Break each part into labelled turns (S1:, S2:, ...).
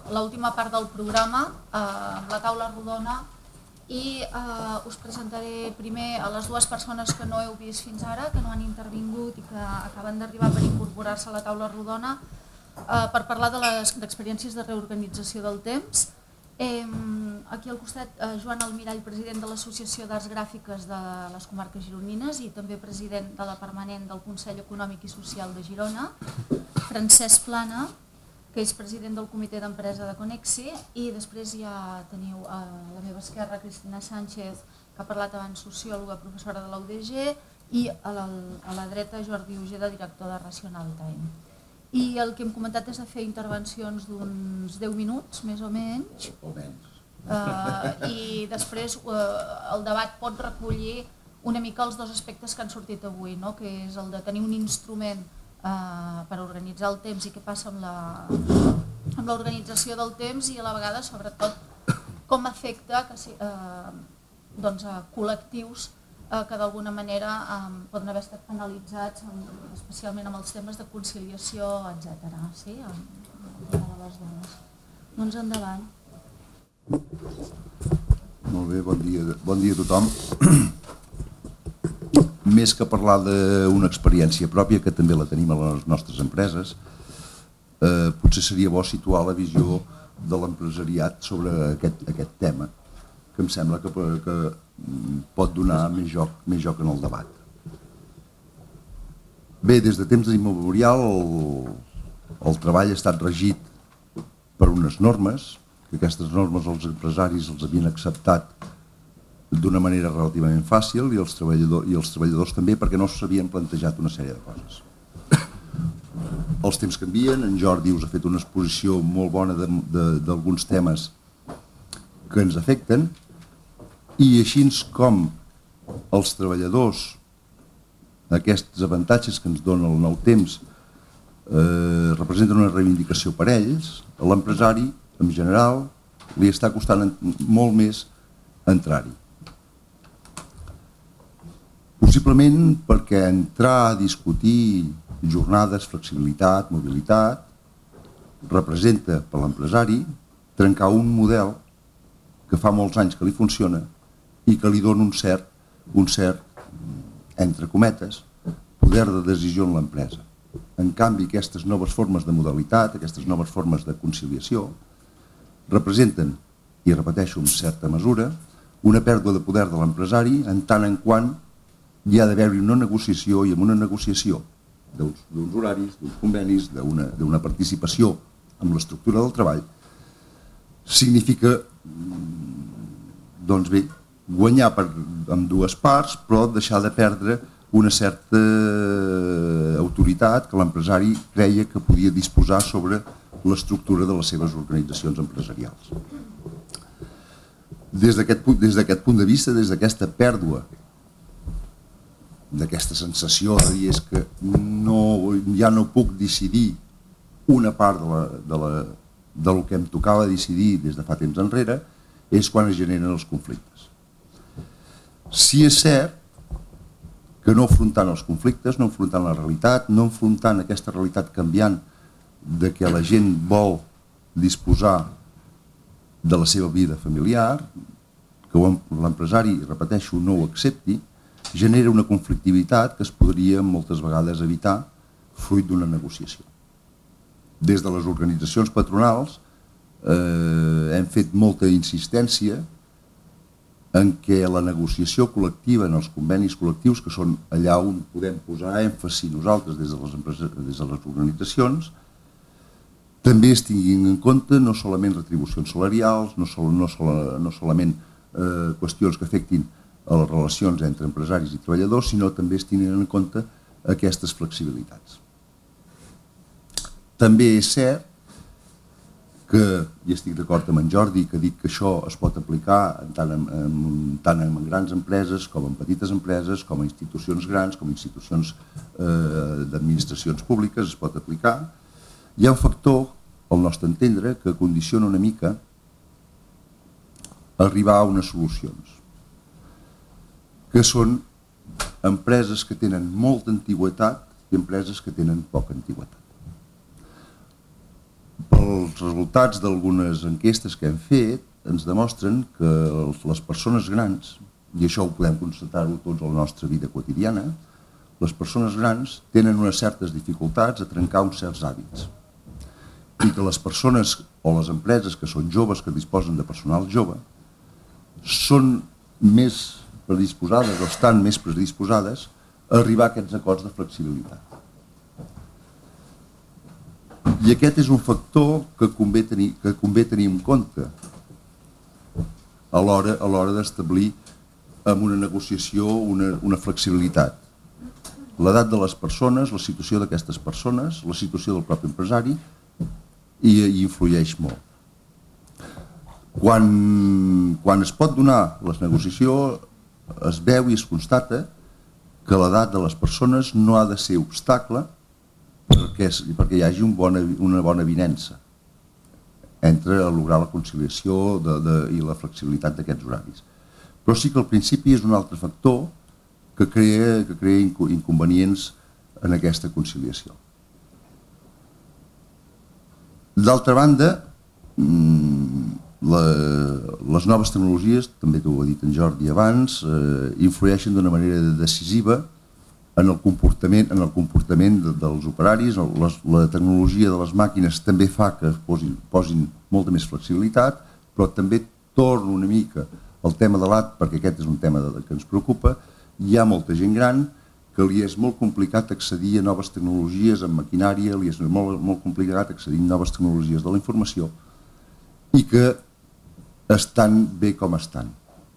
S1: l'última part del programa, la taula rodona, i us presentaré primer a les dues persones que no heu vist fins ara, que no han intervingut i que acaben d'arribar per incorporar-se a la taula rodona, per parlar de les experiències de reorganització del temps. Aquí al costat, Joan Almirall, president de l'Associació d'Arts Gràfiques de les Comarques Gironines i també president de la permanent del Consell Econòmic i Social de Girona, Francesc Plana, que és president del comitè d'empresa de Conexi, i després ja teniu a la meva esquerra Cristina Sánchez, que ha parlat abans, sociòloga, professora de la UDG, i a la dreta Jordi Ojeda, director de Rational Time. I el que hem comentat és de fer intervencions d'uns 10 minuts, més o menys, i després el debat pot recollir una mica els dos aspectes que han sortit avui, que és el de tenir un instrument per organitzar el temps i què passa amb l'organització del temps i a la vegada, sobretot, com afecta col·lectius que d'alguna manera poden haver estat penalitzats, especialment amb els temes de conciliació, etc. Sí? Doncs endavant.
S2: Molt bé, bon dia a tothom. Més que parlar d'una experiència pròpia, que també la tenim a les nostres empreses, potser seria bo situar la visió de l'empresariat sobre aquest tema, que em sembla que pot donar més joc en el debat. Bé, des de temps immemorial el treball ha estat regit per unes normes, que aquestes normes els empresaris els havien acceptat d'una manera relativament fàcil i els treballadors també, perquè no s'havien plantejat una sèrie de coses. Els temps canvien, en Jordi us ha fet una exposició molt bona d'alguns temes que ens afecten, i així com els treballadors, aquests avantatges que ens dona el nou temps, representen una reivindicació per ells, a l'empresari, en general, li està costant molt més entrar-hi. Possiblement perquè entrar a discutir jornades, flexibilitat, mobilitat, representa per l'empresari trencar un model que fa molts anys que li funciona i que li dona un cert, entre cometes, poder de decisió en l'empresa. En canvi, aquestes noves formes de modalitat, aquestes noves formes de conciliació, representen, i repeteixo en certa mesura, una pèrdua de poder de l'empresari en tant en quant hi ha d'haver-hi una negociació, i amb una negociació d'uns horaris, d'uns convenis, d'una participació en l'estructura del treball, significa, doncs bé, guanyar amb dues parts, però deixar de perdre una certa autoritat que l'empresari creia que podia disposar sobre l'estructura de les seves organitzacions empresarials. Des d'aquest punt de vista, des d'aquesta pèrdua, d'aquesta sensació de dir és que ja no puc decidir una part del que em tocava decidir des de fa temps enrere, és quan es generen els conflictes. Sí és cert que no afrontant els conflictes, no afrontant la realitat, no afrontant aquesta realitat canviant de que la gent vol disposar de la seva vida familiar, que l'empresari, repeteixo, no ho accepti, genera una conflictivitat que es podria moltes vegades evitar fruit d'una negociació. Des de les organitzacions patronals hem fet molta insistència en què la negociació col·lectiva en els convenis col·lectius, que són allà on podem posar èmfasi nosaltres des de les organitzacions, també es tinguin en compte no solament retribucions salarials, no solament qüestions que afectin a les relacions entre empresaris i treballadors, sinó també es tinguin en compte aquestes flexibilitats. També és cert que, i estic d'acord amb en Jordi, que dic que això es pot aplicar tant en grans empreses com en petites empreses, com a institucions grans, com a institucions d'administracions públiques, es pot aplicar. Hi ha un factor, al nostre entendre, que condiciona una mica arribar a unes solucions, que són empreses que tenen molta antigüitat i empreses que tenen poca antigüitat. Per els resultats d'algunes enquestes que hem fet ens demostren que les persones grans, i això ho podem constatar-ho tots a la nostra vida quotidiana, les persones grans tenen unes certes dificultats a trencar uns certs hàbits. I que les persones o les empreses que són joves, que disposen de personal jove, són més predisposades o estan més predisposades a arribar a aquests acords de flexibilitat. I aquest és un factor que convé tenir en compte a l'hora d'establir en una negociació una flexibilitat. L'edat de les persones, la situació d'aquestes persones, la situació del propi empresari, hi influeix molt. Quan es pot donar la negociació, es veu i es constata que l'edat de les persones no ha de ser obstacle perquè hi hagi una bona avinença entre lograr la conciliació i la flexibilitat d'aquests horaris. Però sí que al principi és un altre factor que crea inconvenients en aquesta conciliació. D'altra banda, les noves tecnologies, també t'ho ha dit en Jordi abans, influeixen d'una manera decisiva en el comportament dels operaris. La tecnologia de les màquines també fa que posin molta més flexibilitat, però també torna una mica al tema de l'edat, perquè aquest és un tema que ens preocupa. Hi ha molta gent gran que li és molt complicat accedir a noves tecnologies en maquinària, li és molt complicat accedir a noves tecnologies de la informació i que estan bé com estan.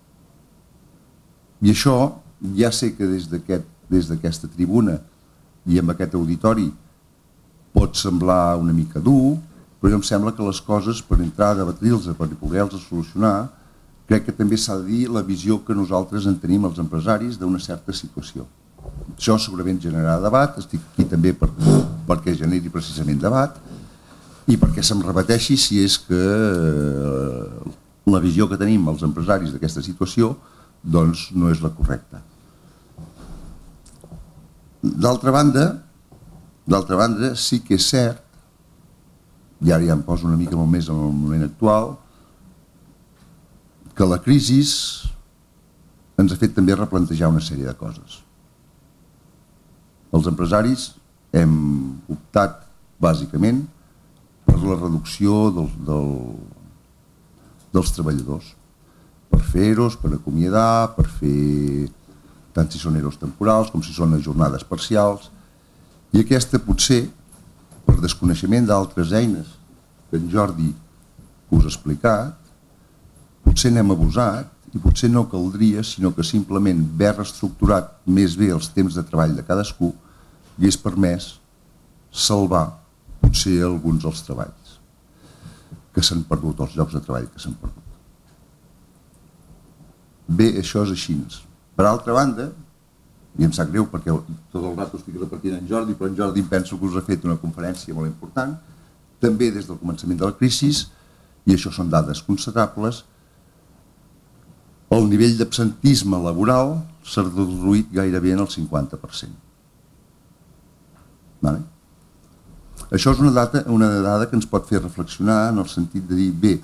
S2: I això ja sé que des d'aquesta tribuna i amb aquest auditori pot semblar una mica dur, però em sembla que les coses, per entrar a debatir-los, per poder-los solucionar, crec que també s'ha de dir la visió que nosaltres en tenim els empresaris d'una certa situació. Això segurament generarà debat, estic aquí també perquè generi precisament debat i perquè se'm repeteixi si és que la visió que tenim els empresaris d'aquesta situació doncs no és la correcta. D'altra banda, sí que és cert, i ara ja em poso una mica molt més en el moment actual, que la crisi ens ha fet també replantejar una sèrie de coses. Els empresaris hem optat bàsicament per la reducció dels treballadors, per fer EROs, per acomiadar, per fer tant si són EROs temporals com si són jornades parcials, i aquesta potser, per desconeixement d'altres eines que en Jordi us ha explicat, potser n'hem abusat i potser no caldria, sinó que simplement haver reestructurat més bé els temps de treball de cadascú hagués permès salvar potser alguns dels treballs que s'han perdut, els llocs de treball que s'han perdut. Bé, això és així. Per altra banda, i em sap greu perquè tot el rato estic repartint en Jordi, però en Jordi penso que us ha fet una conferència molt important, també des del començament de la crisi, i això són dades constatables, el nivell d'absentisme laboral s'ha reduït gairebé en el 50%. Vale? Això és una dada que ens pot fer reflexionar en el sentit de dir, bé,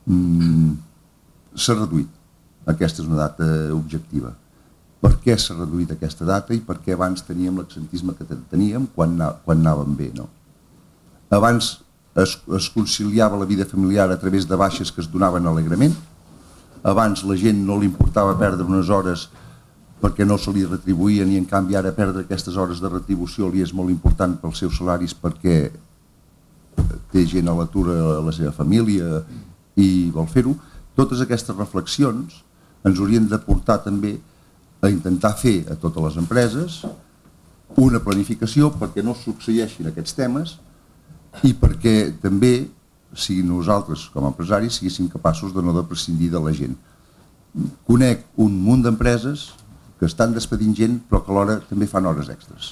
S2: s'ha reduït. Aquesta és una data objectiva. Per què s'ha reduït aquesta data i per què abans teníem l'absentisme que teníem quan anàvem bé, no? Abans es conciliava la vida familiar a través de baixes que es donaven alegrement. Abans la gent no li importava perdre unes hores perquè no se li retribuïen i en canvi ara perdre aquestes hores de retribució li és molt important pels seus salaris perquè té gent a l'atur a la seva família i vol fer-ho. Totes aquestes reflexions ens haurien de portar també a intentar fer a totes les empreses una planificació perquè no succeeixin aquests temes i perquè també si nosaltres com a empresaris siguéssim capaços de no prescindir de la gent. Conec un munt d'empreses que estan despedint gent però que alhora també fan hores extres.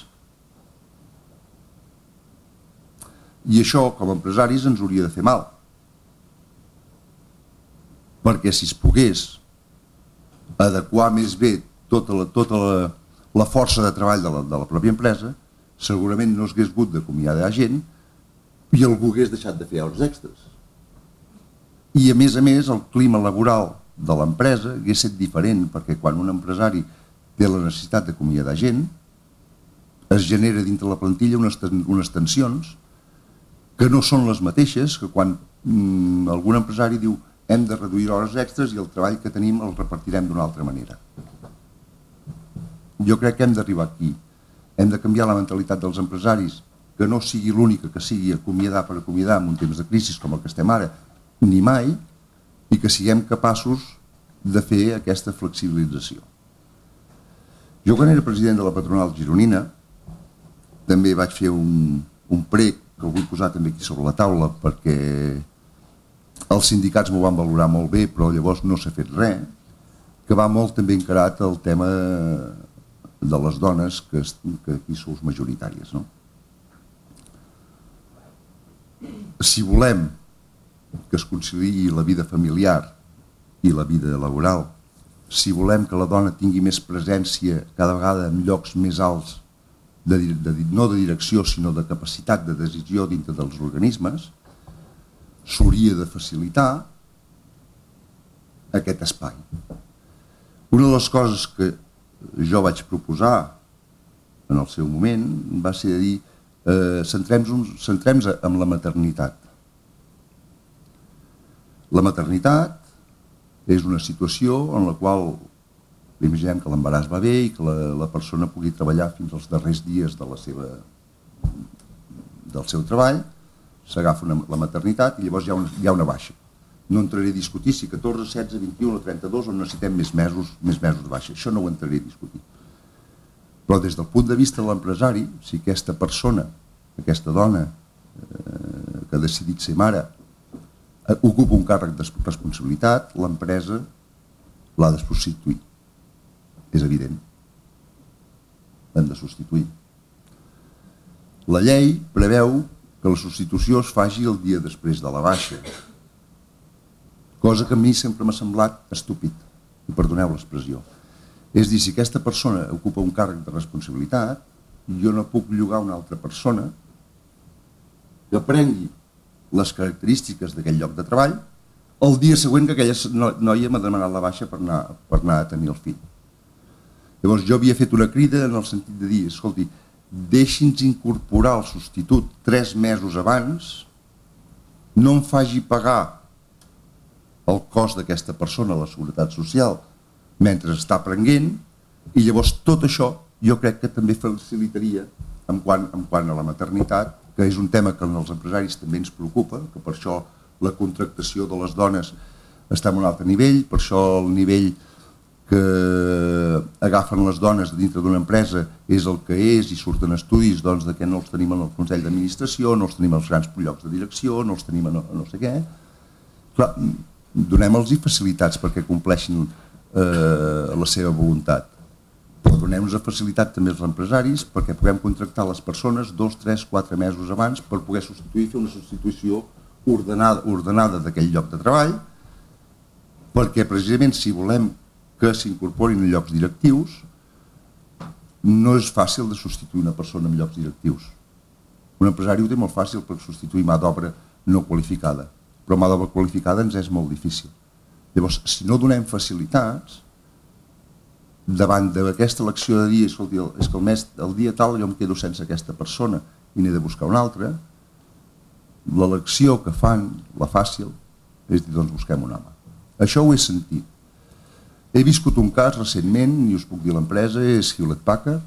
S2: I això com a empresaris ens hauria de fer mal. Perquè si es pogués adequar més bé tota la força de treball de la pròpia empresa, segurament no s'hagués hagut d'acomiadar gent i algú hagués deixat de fer hores extres. I a més, el clima laboral de l'empresa hagués estat diferent, perquè quan un empresari té la necessitat d'acomiadar gent, es genera dintre la plantilla unes tensions que no són les mateixes que quan algun empresari diu hem de reduir hores extres i el treball que tenim el repartirem d'una altra manera. Jo crec que hem d'arribar aquí. Hem de canviar la mentalitat dels empresaris, que no sigui l'única que sigui acomiadar per acomiadar en un temps de crisi com el que estem ara, ni mai, i que siguem capaços de fer aquesta flexibilització. Jo quan era president de la patronal gironina també vaig fer un prec que el vull posar també aquí sobre la taula perquè els sindicats m'ho van valorar molt bé però llavors no s'ha fet res, que va molt també encarat el tema de les dones que aquí sou majoritàries. No? Si volem que es conciliï la vida familiar i la vida laboral, si volem que la dona tingui més presència cada vegada en llocs més alts, no de direcció sinó de capacitat de decisió dintre dels organismes, s'hauria de facilitar aquest espai. Una de les coses que jo vaig proposar en el seu moment va ser de dir centrem-nos en la maternitat. La maternitat és una situació en la qual imaginem que l'embaràs va bé i que la persona pugui treballar fins als darrers dies del seu treball, s'agafa la maternitat i llavors hi ha una baixa. No entraré a discutir si 14, 16, 21 o 32 o necessitem més mesos de baixa. Això no ho entraré a discutir. Però des del punt de vista de l'empresari, si aquesta persona, aquesta dona que ha decidit ser mare, ocupa un càrrec de responsabilitat, l'empresa l'ha de substituir. És evident. L'hem de substituir. La llei preveu que la substitució es faci el dia després de la baixa, cosa que a mi sempre m'ha semblat estúpid, i perdoneu l'expressió. És dir, si aquesta persona ocupa un càrrec de responsabilitat, jo no puc llogar una altra persona que prengui les característiques d'aquell lloc de treball el dia següent que aquella noia m'ha demanat la baixa per anar a tenir el fill. Llavors jo havia fet una crida en el sentit de dir, escolti, deixi'ns incorporar el substitut 3 mesos abans, no em faci pagar el cost d'aquesta persona a la Seguretat Social mentre està aprenent, i llavors tot això jo crec que també facilitaria en quant a la maternitat, que és un tema que als empresaris també ens preocupa, que per això la contractació de les dones està en un altre nivell, per això el nivell que agafen les dones dintre d'una empresa és el que és i surten estudis doncs, de que no els tenim en el Consell d'Administració, no els tenim als grans llocs de direcció, no els tenim a no sé què. Clar, donem-los facilitats perquè compleixin la seva voluntat, però donem-nos facilitat també als empresaris perquè puguem contractar les persones 2, 3, 4 mesos abans per poder substituir, fer una substitució ordenada d'aquell lloc de treball, perquè precisament si volem que s'incorporin en llocs directius no és fàcil de substituir una persona en llocs directius. Un empresari ho té molt fàcil per substituir mà d'obra no qualificada, però mà d'obra qualificada ens és molt difícil. Llavors, si no donem facilitats davant d'aquesta elecció de dir, escolti, és que el dia tal jo em quedo sense aquesta persona i n'he de buscar una altra, l'elecció que fan, la fàcil, és dir, doncs busquem un home. Això ho he sentit. He viscut un cas recentment, i us puc dir l'empresa, és Hewlett Packard,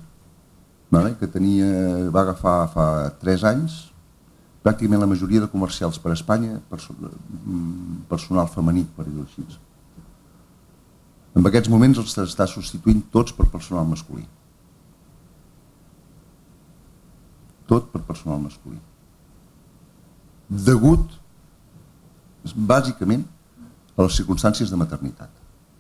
S2: que va agafar fa 3 anys, pràcticament la majoria de comercials per a Espanya, personal femení, per dir-ho així. En aquests moments els està substituint tots per personal masculí. Tot per personal masculí. Degut, bàsicament, a les circumstàncies de maternitat.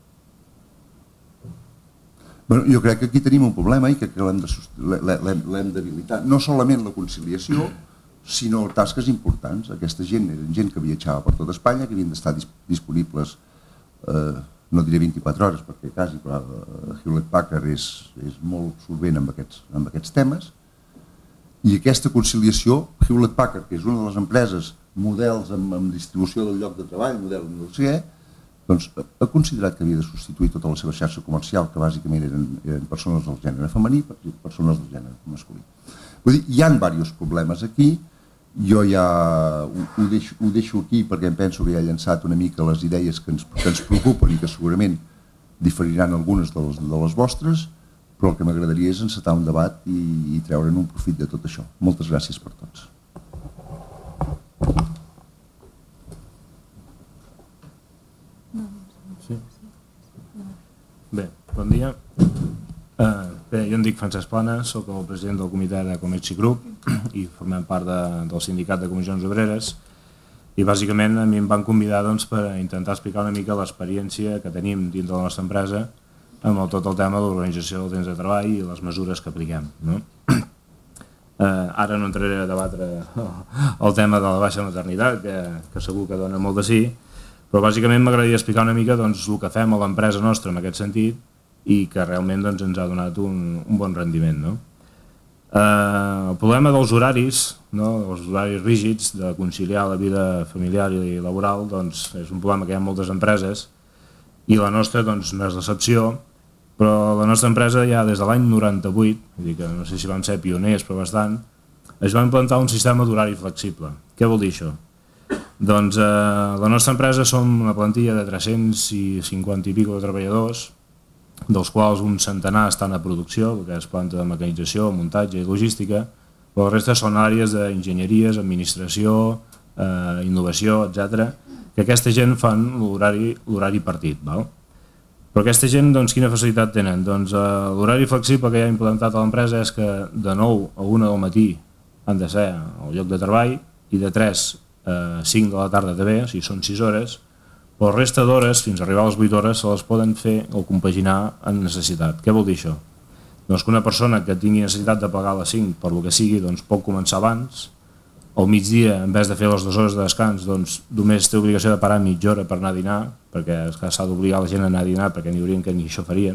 S2: Jo crec que aquí tenim un problema i que l'hem d'habilitar. No solament la conciliació, sinó tasques importants. Aquesta gent eren gent que viatjava per tot Espanya, que havien d'estar disponibles, no diré 24 hores, perquè quasi, però Hewlett Packard és molt solvent amb aquests temes, I aquesta conciliació, Hewlett Packard, que és una de les empreses models amb distribució del lloc de treball, model no sé què, doncs ha considerat que havia de substituir tota la seva xarxa comercial, que bàsicament eren persones del gènere femení per persones del gènere masculí. Vull dir, hi ha diversos problemes aquí, jo ja ho deixo aquí perquè em penso que ja he llançat una mica les idees que ens preocupen i que segurament diferiran algunes de les vostres, però el que m'agradaria és encetar un debat i treure'n un profit de tot això. Moltes gràcies per tots.
S3: Sí. Bé, bon dia. Bé, jo em dic Francesc Plana, soc el president del comitè de Comerci Group i formem part del sindicat de comissions obreres i bàsicament a mi em van convidar per intentar explicar una mica l'experiència que tenim dins de la nostra empresa amb tot el tema de l'organització del temps de treball i les mesures que apliquem. Ara no entraré a debatre el tema de la baixa maternitat, que segur que dona molt de sí, però bàsicament m'agradaria explicar una mica el que fem a l'empresa nostra en aquest sentit i que realment ens ha donat un bon rendiment. El problema dels horaris, els horaris rígids, de conciliar la vida familiar i laboral, és un problema que hi ha en moltes empreses i la nostra no és l'excepció, però la nostra empresa ja des de l'any 98, que no sé si vam ser pioners però bastant, es va implantar un sistema d'horari flexible. Què vol dir això? Doncs la nostra empresa som una plantilla de 350 i pico de treballadors, dels quals un centenar estan a producció, que és planta de mecanització, muntatge i logística, però la resta són àrees d'enginyeries, administració, innovació, etc. Que aquesta gent fan l'horari partit. Però aquesta gent quina facilitat tenen? L'horari flexible que hi ha implantat a l'empresa és que de 9 a 1 del matí han de ser al lloc de treball i de 3 a 5 de la tarda també, o sigui són 6 hores, però la resta d'hores, fins a arribar a les 8 hores, se les poden fer o compaginar en necessitat. Què vol dir això? Doncs que una persona que tingui necessitat de pagar a les 5 per lo que sigui, pot començar abans, al migdia, en vez de fer les 2 hores de descans, només té obligació de parar mitja hora per anar a dinar, perquè s'ha d'obligar la gent a anar a dinar, perquè n'hi haurien que ni això farien,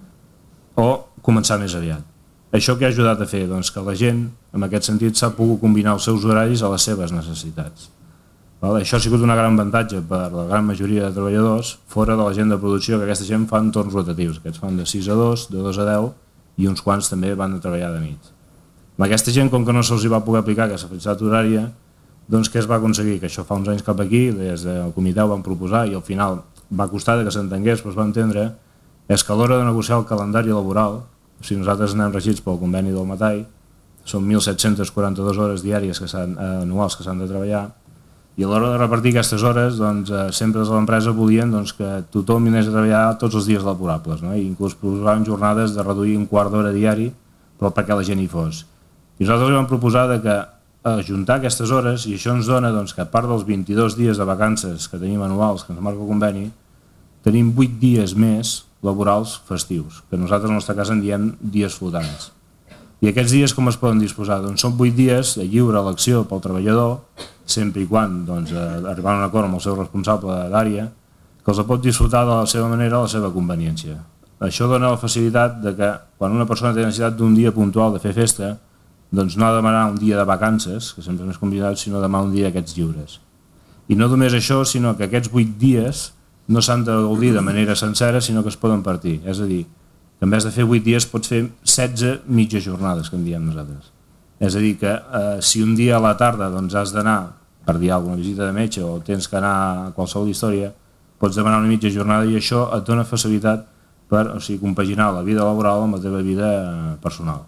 S3: o començar més aviat. Això què ha ajudat a fer? Doncs que la gent, en aquest sentit, s'ha pogut combinar els seus horaris a les seves necessitats. Això ha sigut un gran avantatge per la gran majoria de treballadors fora de la gent de producció, que aquesta gent fan torns rotatius, aquests fan de 6 a 2, de 2 a 10 i uns quants també van a treballar de nit. Amb aquesta gent, com que no se'ls va poder aplicar aquesta flexibilitat horària, doncs què es va aconseguir? Que això fa uns anys cap aquí, des del comitè ho van proposar i al final va costar que s'entengués, però es va entendre, és que a l'hora de negociar el calendari laboral, si nosaltres anem regits pel conveni del Metall, són 1.742 hores diàries anuals que s'han de treballar, i a l'hora de repartir aquestes hores, sempre des de l'empresa volien que tothom anés a treballar tots els dies laborables, i inclús proposaven jornades de reduir un quart d'hora diari, però perquè la gent hi fos. I nosaltres li vam proposar que ajuntar aquestes hores, i això ens dona que a part dels 22 dies de vacances que tenim anuals, que ens marca el conveni, tenim 8 dies més laborals festius, que nosaltres en el nostre cas en diem dies flotants. I aquests dies com es poden disposar? Són 8 dies de lliure elecció pel treballador, sempre i quan arribant a un acord amb el seu responsable d'àrea, que els pot disfrutar de la seva manera, a la seva conveniència. Això dona la facilitat que quan una persona té necessitat d'un dia puntual de fer festa, no ha de demanar un dia de vacances, que sempre és més convidat, sinó demanar un dia d'aquests lliures. I no només això, sinó que aquests 8 dies no s'han de gaudir de manera sencera, sinó que es poden partir. És a dir, que en vez de fer 8 dies pots fer 16 mitges jornades, que en diem nosaltres. És a dir, que si un dia a la tarda has d'anar per dir alguna visita de metge o tens que anar a qualsevol història, pots demanar una mitja jornada i això et dona facilitat per compaginar la vida laboral amb la teva vida personal.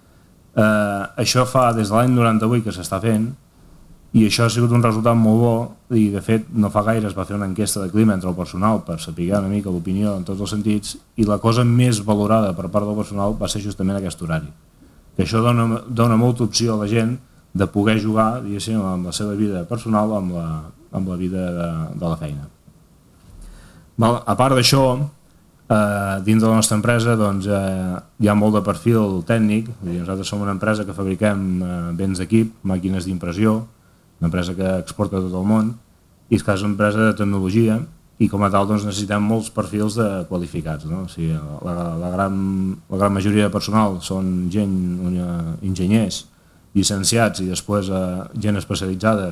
S3: Això fa des de l'any 98 que s'està fent i això ha sigut un resultat molt bo i de fet no fa gaire es va fer una enquesta de clima entre el personal per saber una mica l'opinió en tots els sentits i la cosa més valorada per part del personal va ser justament aquest horari, que això dona molta opció a la gent de poder jugar amb la seva vida personal amb la vida de la feina. A part d'això, dins de la nostra empresa hi ha molt de perfil tècnic. Nosaltres som una empresa que fabriquem béns d'equip, màquines d'impressió, una empresa que exporta a tot el món i és una empresa de tecnologia i com a tal necessitem molts perfils qualificats. La gran majoria de personal són enginyers llicenciats i després gent especialitzada,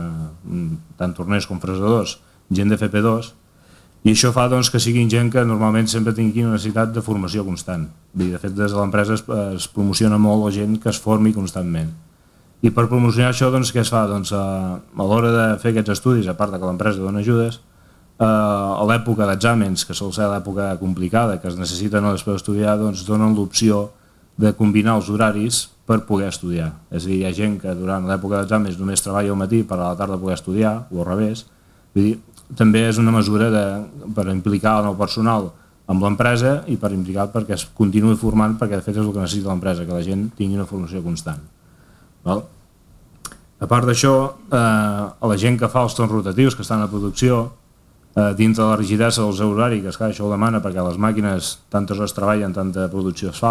S3: tant torners com fresadors, gent de FP2, i això fa doncs, que siguin gent que normalment sempre tingui una necessitat de formació constant. De fet, des de l'empresa es promociona molt la gent que es formi constantment. I per promocionar això, doncs, què es fa? Doncs, a l'hora de fer aquests estudis, a part que l'empresa dona ajudes, a l'època d'exàmens, que sol ser l'època complicada, que es necessita no després d'estudiar, doncs donen l'opció de combinar els horaris per poder estudiar. És a dir, hi ha gent que durant l'època d'exàmens només treballa al matí per a la tarda poder estudiar, o al revés. Vull dir, també és una mesura per implicar el personal amb l'empresa i per implicar perquè es continuï formant, perquè de fet és el que necessita l'empresa, que la gent tingui una formació constant. Val? A part d'això, a la gent que fa els torns rotatius, que estan a producció, dintre de la rigidesa dels horaris, que això ho demana perquè les màquines tantes hores treballen, tanta producció es fa,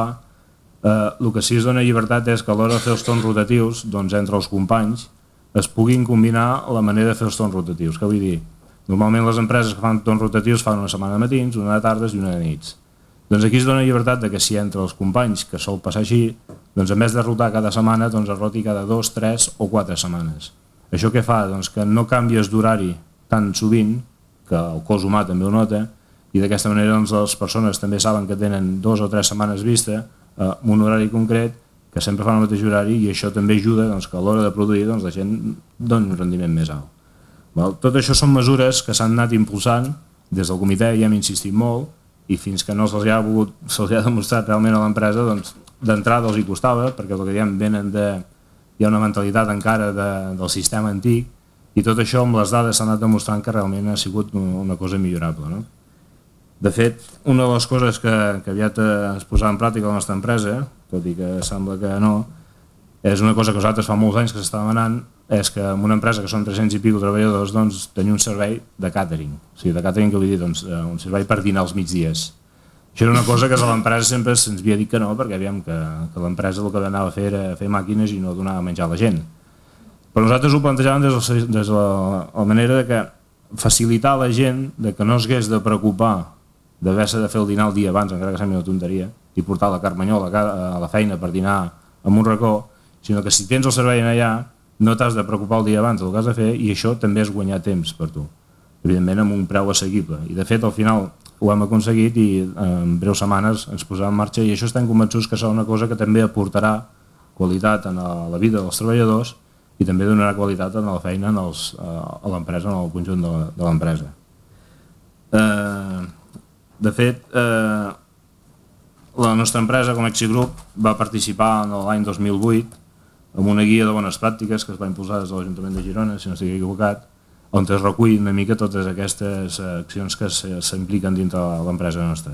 S3: el que sí es dona llibertat és que a l'hora de fer els torns rotatius, doncs entre els companys, es puguin combinar la manera de fer els torns rotatius. Què vull dir? Normalment les empreses que fan torns rotatius fan una setmana de matins, una de tardes i una de nits. Doncs aquí es dona llibertat de que si entre els companys, que sol passar així, doncs en vez de rotar cada setmana, doncs es roti cada 2, 3 o 4 setmanes. Això què fa? Doncs que no canvies d'horari tan sovint, que el cos humà també ho nota, i d'aquesta manera doncs, les persones també saben que tenen 2 o 3 setmanes vista amb un horari concret, que sempre fan el mateix horari, i això també ajuda doncs, que a l'hora de produir doncs, la gent doni un rendiment més alt. Tot això són mesures que s'han anat impulsant des del comitè, i hem insistit molt, i fins que no se'ls ha demostrat realment a l'empresa, doncs, d'entrada els hi costava, perquè el que diem hi ha una mentalitat encara del sistema antic, i tot això amb les dades s'ha anat demostrant que realment ha sigut una cosa millorable. No? De fet, una de les coses que aviat es posarà en pràctica a la nostra empresa, tot i que sembla que no, és una cosa que nosaltres fa molts anys que s'està demanant, és que en una empresa que són 300 i pico treballadors doncs, tenir un servei de càtering. O sigui, de càtering que vull dir, doncs, un servei per dinar als migdies. Això era una cosa que a l'empresa sempre se'ns havia dit que no, perquè veiem que l'empresa el que anava a fer era fer màquines i no donar a menjar a la gent. Però nosaltres ho plantejàvem des de la manera de que facilitar a la gent de que no s'hagués de preocupar d'haver-se de fer el dinar el dia abans, encara que sembli una tonteria, i portar la carmanyola a la feina per dinar en un racó, sinó que si tens el servei allà no t'has de preocupar el dia abans del que has de fer, i això també és guanyar temps per tu, evidentment amb un preu assequible. I de fet al final ho hem aconseguit i en breus setmanes ens posarà en marxa, i això estem convençuts que serà una cosa que també aportarà qualitat a la vida dels treballadors i també donarà qualitat a la feina a l'empresa, en el conjunt de l'empresa. De fet, la nostra empresa com a Exigroup va participar l'any 2008 amb una guia de bones pràctiques que es va impulsar des de l'Ajuntament de Girona, si no estic equivocat, on es recull una mica totes aquestes accions que s'impliquen dintre de l'empresa nostra.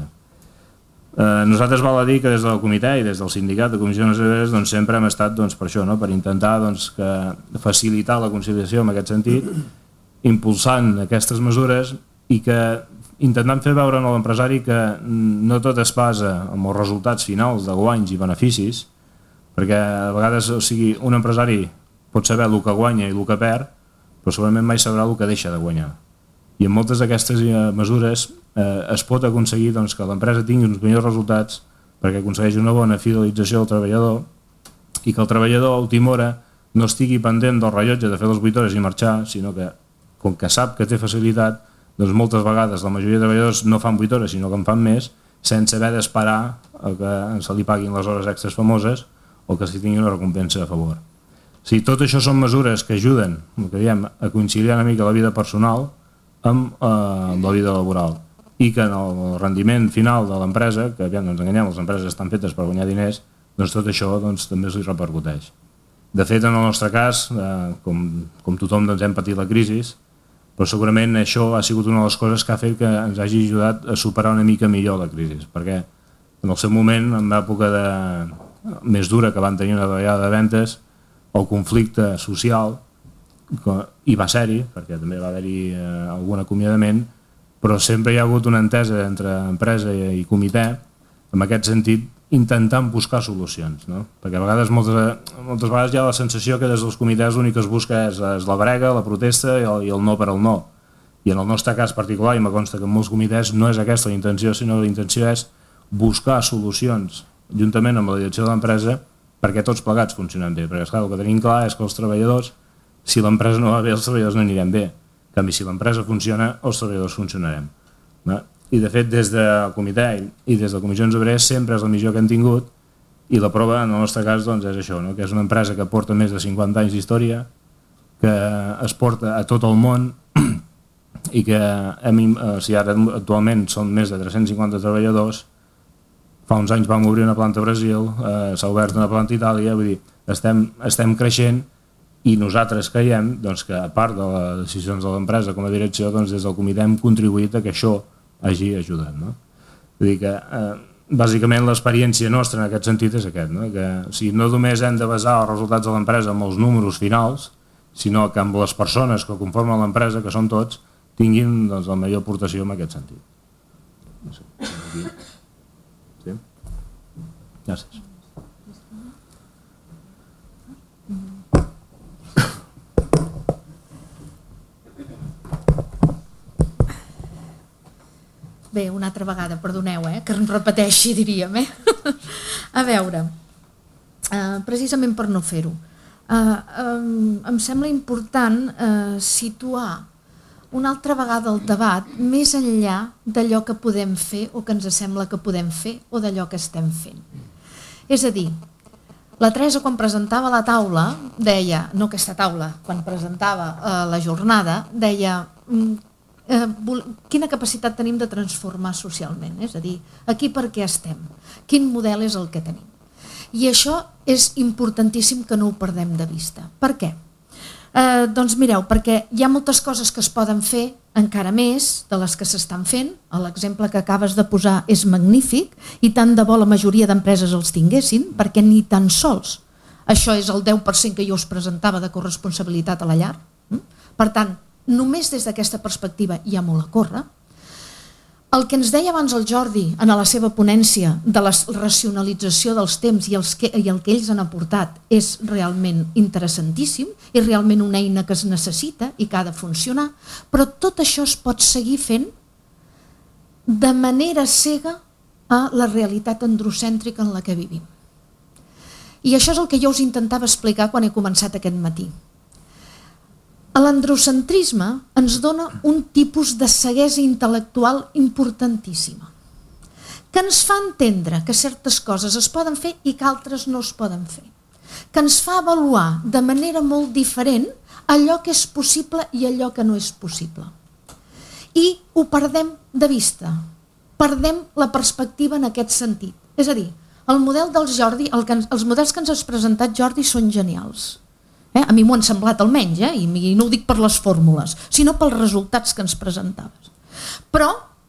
S3: Nosaltres val a dir que des del comitè i des del sindicat de comissions obreres doncs, sempre hem estat per això, per intentar facilitar la conciliació en aquest sentit, impulsant aquestes mesures i que intentant fer veure a l'empresari que no tot es basa en els resultats finals de guanys i beneficis, perquè a vegades un empresari pot saber el que guanya i el que perd, però segurament mai sabrà el que deixa de guanyar. I amb moltes d'aquestes mesures es pot aconseguir que l'empresa tingui uns millors resultats perquè aconsegueix una bona fidelització del treballador i que el treballador a última hora no estigui pendent del rellotge de fer les 8 hores i marxar, sinó que, com que sap que té facilitat, doncs moltes vegades la majoria de treballadors no fan 8 hores, sinó que en fan més, sense haver d'esperar que se li paguin les hores extres famoses o que s'hi tingui una recompensa a favor. O sigui, tot això són mesures que ajuden, el que diem, a conciliar una mica la vida personal amb la vida laboral i que en el rendiment final de l'empresa, que aviam, no ens enganyem, les empreses estan fetes per guanyar diners, doncs tot això també s'hi repercuteix. De fet, en el nostre cas, com tothom hem patit la crisi, però segurament això ha sigut una de les coses que ha fet que ens hagi ajudat a superar una mica millor la crisi, perquè en el seu moment, en l'època més dura que van tenir una davallada de ventes, el conflicte social hi va ser-hi, perquè també va haver-hi algun acomiadament, però sempre hi ha hagut una entesa entre empresa i comitè, en aquest sentit, intentant buscar solucions, no? Perquè a vegades, moltes vegades hi ha la sensació que des dels comitès l'únic que es busca és la brega, la protesta i el no per al no. I en el nostre cas particular, i me consta que en molts comitès no és aquesta la intenció, sinó la intenció és buscar solucions juntament amb la direcció de l'empresa perquè tots plegats funcionem bé, perquè esclar, el que tenim clar és que els treballadors, si l'empresa no va bé, els treballadors no anirem bé. En canvi, si l'empresa funciona, els treballadors funcionarem. I de fet, des del comitè i des de Comissions Obreres sempre és la missió que hem tingut, i la prova en el nostre cas doncs, és això, que és una empresa que porta més de 50 anys d'història, que es porta a tot el món i que ara actualment són més de 350 treballadors. Fa uns anys vam obrir una planta a Brasil, s'ha obert una planta a Itàlia, vull dir, estem creixent, i nosaltres creiem que a part de les decisions de l'empresa com a direcció, des del comitè hem contribuït a que això hagi ajudat. Vull dir que bàsicament l'experiència nostra en aquest sentit és aquest, que no només hem de basar els resultats de l'empresa en els números finals, sinó que amb les persones que conformen l'empresa, que són tots, tinguin la millor aportació en aquest sentit. Sí? Gràcies.
S4: Bé, una altra vegada, perdoneu, que em repeteixi, diríem. A veure, precisament per no fer-ho, em sembla important situar una altra vegada el debat més enllà d'allò que podem fer o que ens sembla que podem fer o d'allò que estem fent. És a dir, la Teresa quan presentava la taula deia, no aquesta taula, quan presentava la jornada, deia quina capacitat tenim de transformar socialment, és a dir, aquí per què estem, quin model és el que tenim. I això és importantíssim que no ho perdem de vista. Per què? Doncs mireu, perquè hi ha moltes coses que es poden fer encara més de les que s'estan fent. L'exemple que acabes de posar és magnífic i tant de bo la majoria d'empreses els tinguessin, perquè ni tan sols això és el 10% que jo us presentava de corresponsabilitat a la llar. Per tant, només des d'aquesta perspectiva hi ha molt a córrer. El que ens deia abans el Jordi en la seva ponència de la racionalització dels temps i el que ells han aportat és realment interessantíssim, és realment una eina que es necessita i que ha de funcionar, però tot això es pot seguir fent de manera cega a la realitat androcèntrica en la que vivim. I això és el que jo us intentava explicar quan he començat aquest matí. L'androcentrisme ens dona un tipus de ceguesa intel·lectual importantíssima, que ens fa entendre que certes coses es poden fer i que altres no es poden fer, que ens fa avaluar de manera molt diferent allò que és possible i allò que no és possible. I ho perdem de vista, perdem la perspectiva en aquest sentit. És a dir, el model del Jordi, els models que ens has presentat, Jordi, són genials. A mi m'ho han semblat almenys, i no ho dic per les fórmules, sinó pels resultats que ens presentaves. Però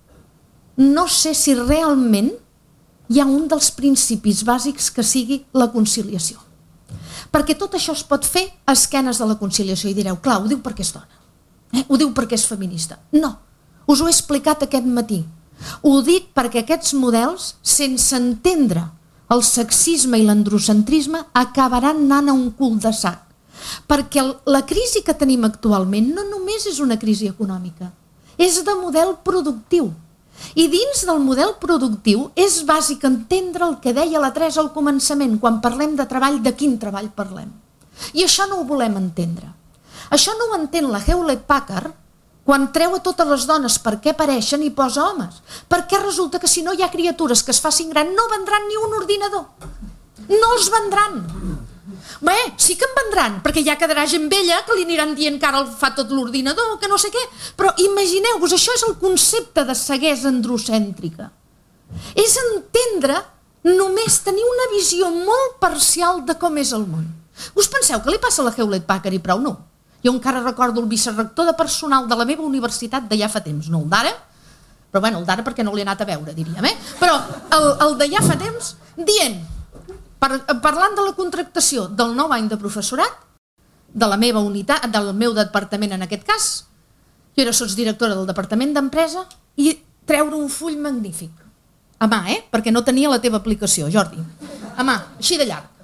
S4: no sé si realment hi ha un dels principis bàsics que sigui la conciliació. Perquè tot això es pot fer a esquenes de la conciliació i direu, clar, ho diu perquè és dona, ho diu perquè és feminista. No, us ho he explicat aquest matí. Ho dic perquè aquests models, sense entendre el sexisme i l'androcentrisme, acabaran anant a un cul de sac. Perquè la crisi que tenim actualment no només és una crisi econòmica, és de model productiu. I dins del model productiu és bàsic entendre el que deia la Teresa al començament, quan parlem de treball, de quin treball parlem. I això no ho volem entendre. Això no ho entén la Hewlett Packard quan treu a totes les dones per què pareixen i posa homes. Perquè resulta que si no hi ha criatures que es facin gran no vendran ni un ordinador. No els vendran. Bé, sí que en vendran, perquè ja quedarà gent vella que li aniran dient que ara el fa tot l'ordinador, que no sé què. Però imagineu-vos, això és el concepte de ceguesa androcèntrica. És entendre només tenir una visió molt parcial de com és el món. Us penseu que li passa a la Hewlett Packard i prou? No. Jo encara recordo el vicerector de personal de la meva universitat de ja fa temps, no el d'ara, però bueno, el d'ara perquè no l'he anat a veure, diríem, però el de ja fa temps, dient, parlant de la contractació del nou any de professorat, de la meva unitat, del meu departament en aquest cas, jo era sotsdirectora del departament d'empresa, i treure un full magnífic, a mà, perquè no tenia la teva aplicació, Jordi, a mà, així de llarg.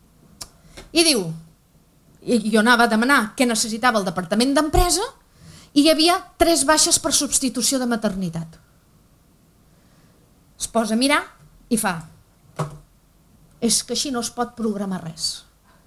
S4: I diu, jo anava a demanar què necessitava el departament d'empresa i hi havia 3 baixes per substitució de maternitat. Es posa a mirar i fa... és que així no es pot programar res.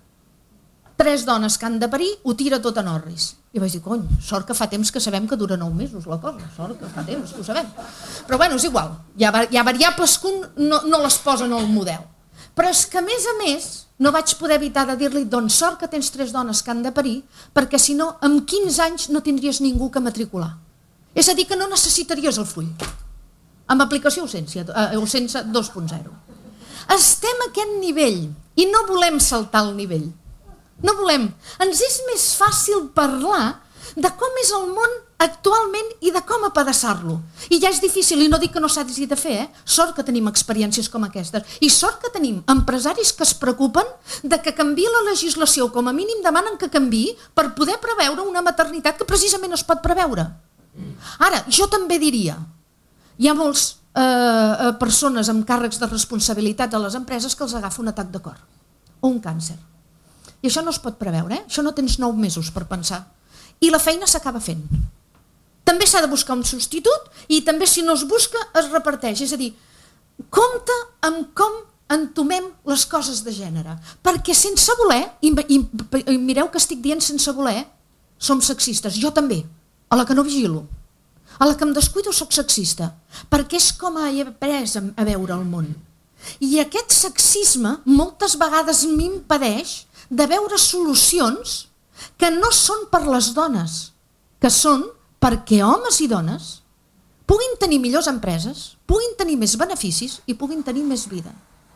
S4: 3 dones que han de parir, ho tira tot en orris. I vaig dir, cony, sort que fa temps que sabem que dura 9 mesos la cosa, sort que fa temps que ho sabem. Però bueno, és igual, hi ha variables que un no les posa en el model. Però és que a més, no vaig poder evitar de dir-li, doncs sort que tens 3 dones que han de parir, perquè si no, en 15 anys no tindries ningú que matricular. És a dir, que no necessitaries el full, amb aplicació o sense 2.0. Estem a aquest nivell i no volem saltar el nivell. No volem. Ens és més fàcil parlar de com és el món actualment i de com apedaçar-lo. I ja és difícil, i no dic que no s'hagi de fer, Sort que tenim experiències com aquestes. I sort que tenim empresaris que es preocupen de que canviï la legislació, com a mínim demanen que canviï per poder preveure una maternitat que precisament es pot preveure. Ara, jo també diria, hi ha moltes persones amb càrrecs de responsabilitat a les empreses que els agafa un atac de cor o un càncer. I això no es pot preveure, Això no tens 9 mesos per pensar. I la feina s'acaba fent. També s'ha de buscar un substitut i també si no es busca es reparteix. És a dir, compte amb com entomem les coses de gènere. Perquè sense voler, i mireu que estic dient sense voler, som sexistes. Jo també, a la que no vigilo. A la que em descuido soc sexista. Perquè és com he après a veure el món. I aquest sexisme moltes vegades m'impedeix de veure solucions que no són per les dones, que són perquè homes i dones puguin tenir millors empreses, puguin tenir més beneficis i puguin tenir més vida.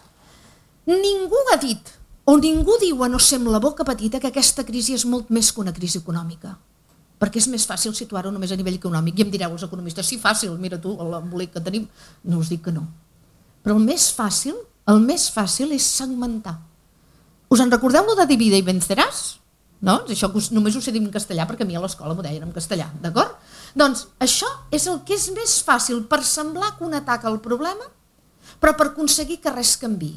S4: Ningú ha dit, o ningú diu a no ser amb la boca petita, que aquesta crisi és molt més que una crisi econòmica, perquè és més fàcil situar-ho només a nivell econòmic. I em direu els economistes, sí, fàcil, mira tu, l'embolic que tenim. No us dic que no. Però el més fàcil és segmentar. Us en recordeu lo de divide i venceràs? No? Això només ho sé dir en castellà perquè a mi a l'escola m'ho deien en castellà, d'acord? Doncs això és el que és més fàcil per semblar que un ataca el problema, però per aconseguir que res canviï.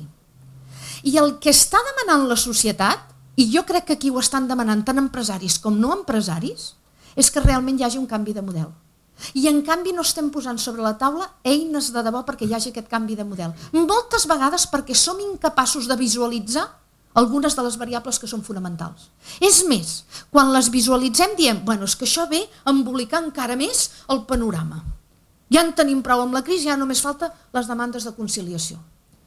S4: I el que està demanant la societat, i jo crec que aquí ho estan demanant tant empresaris com no empresaris, és que realment hi hagi un canvi de model. I en canvi no estem posant sobre la taula eines de debò perquè hi hagi aquest canvi de model. Moltes vegades perquè som incapaços de visualitzar algunes de les variables que són fonamentals. És més, quan les visualitzem diem, bueno, és que això ve a embolicar encara més el panorama. Ja en tenim prou amb la crisi, ja només falta les demandes de conciliació.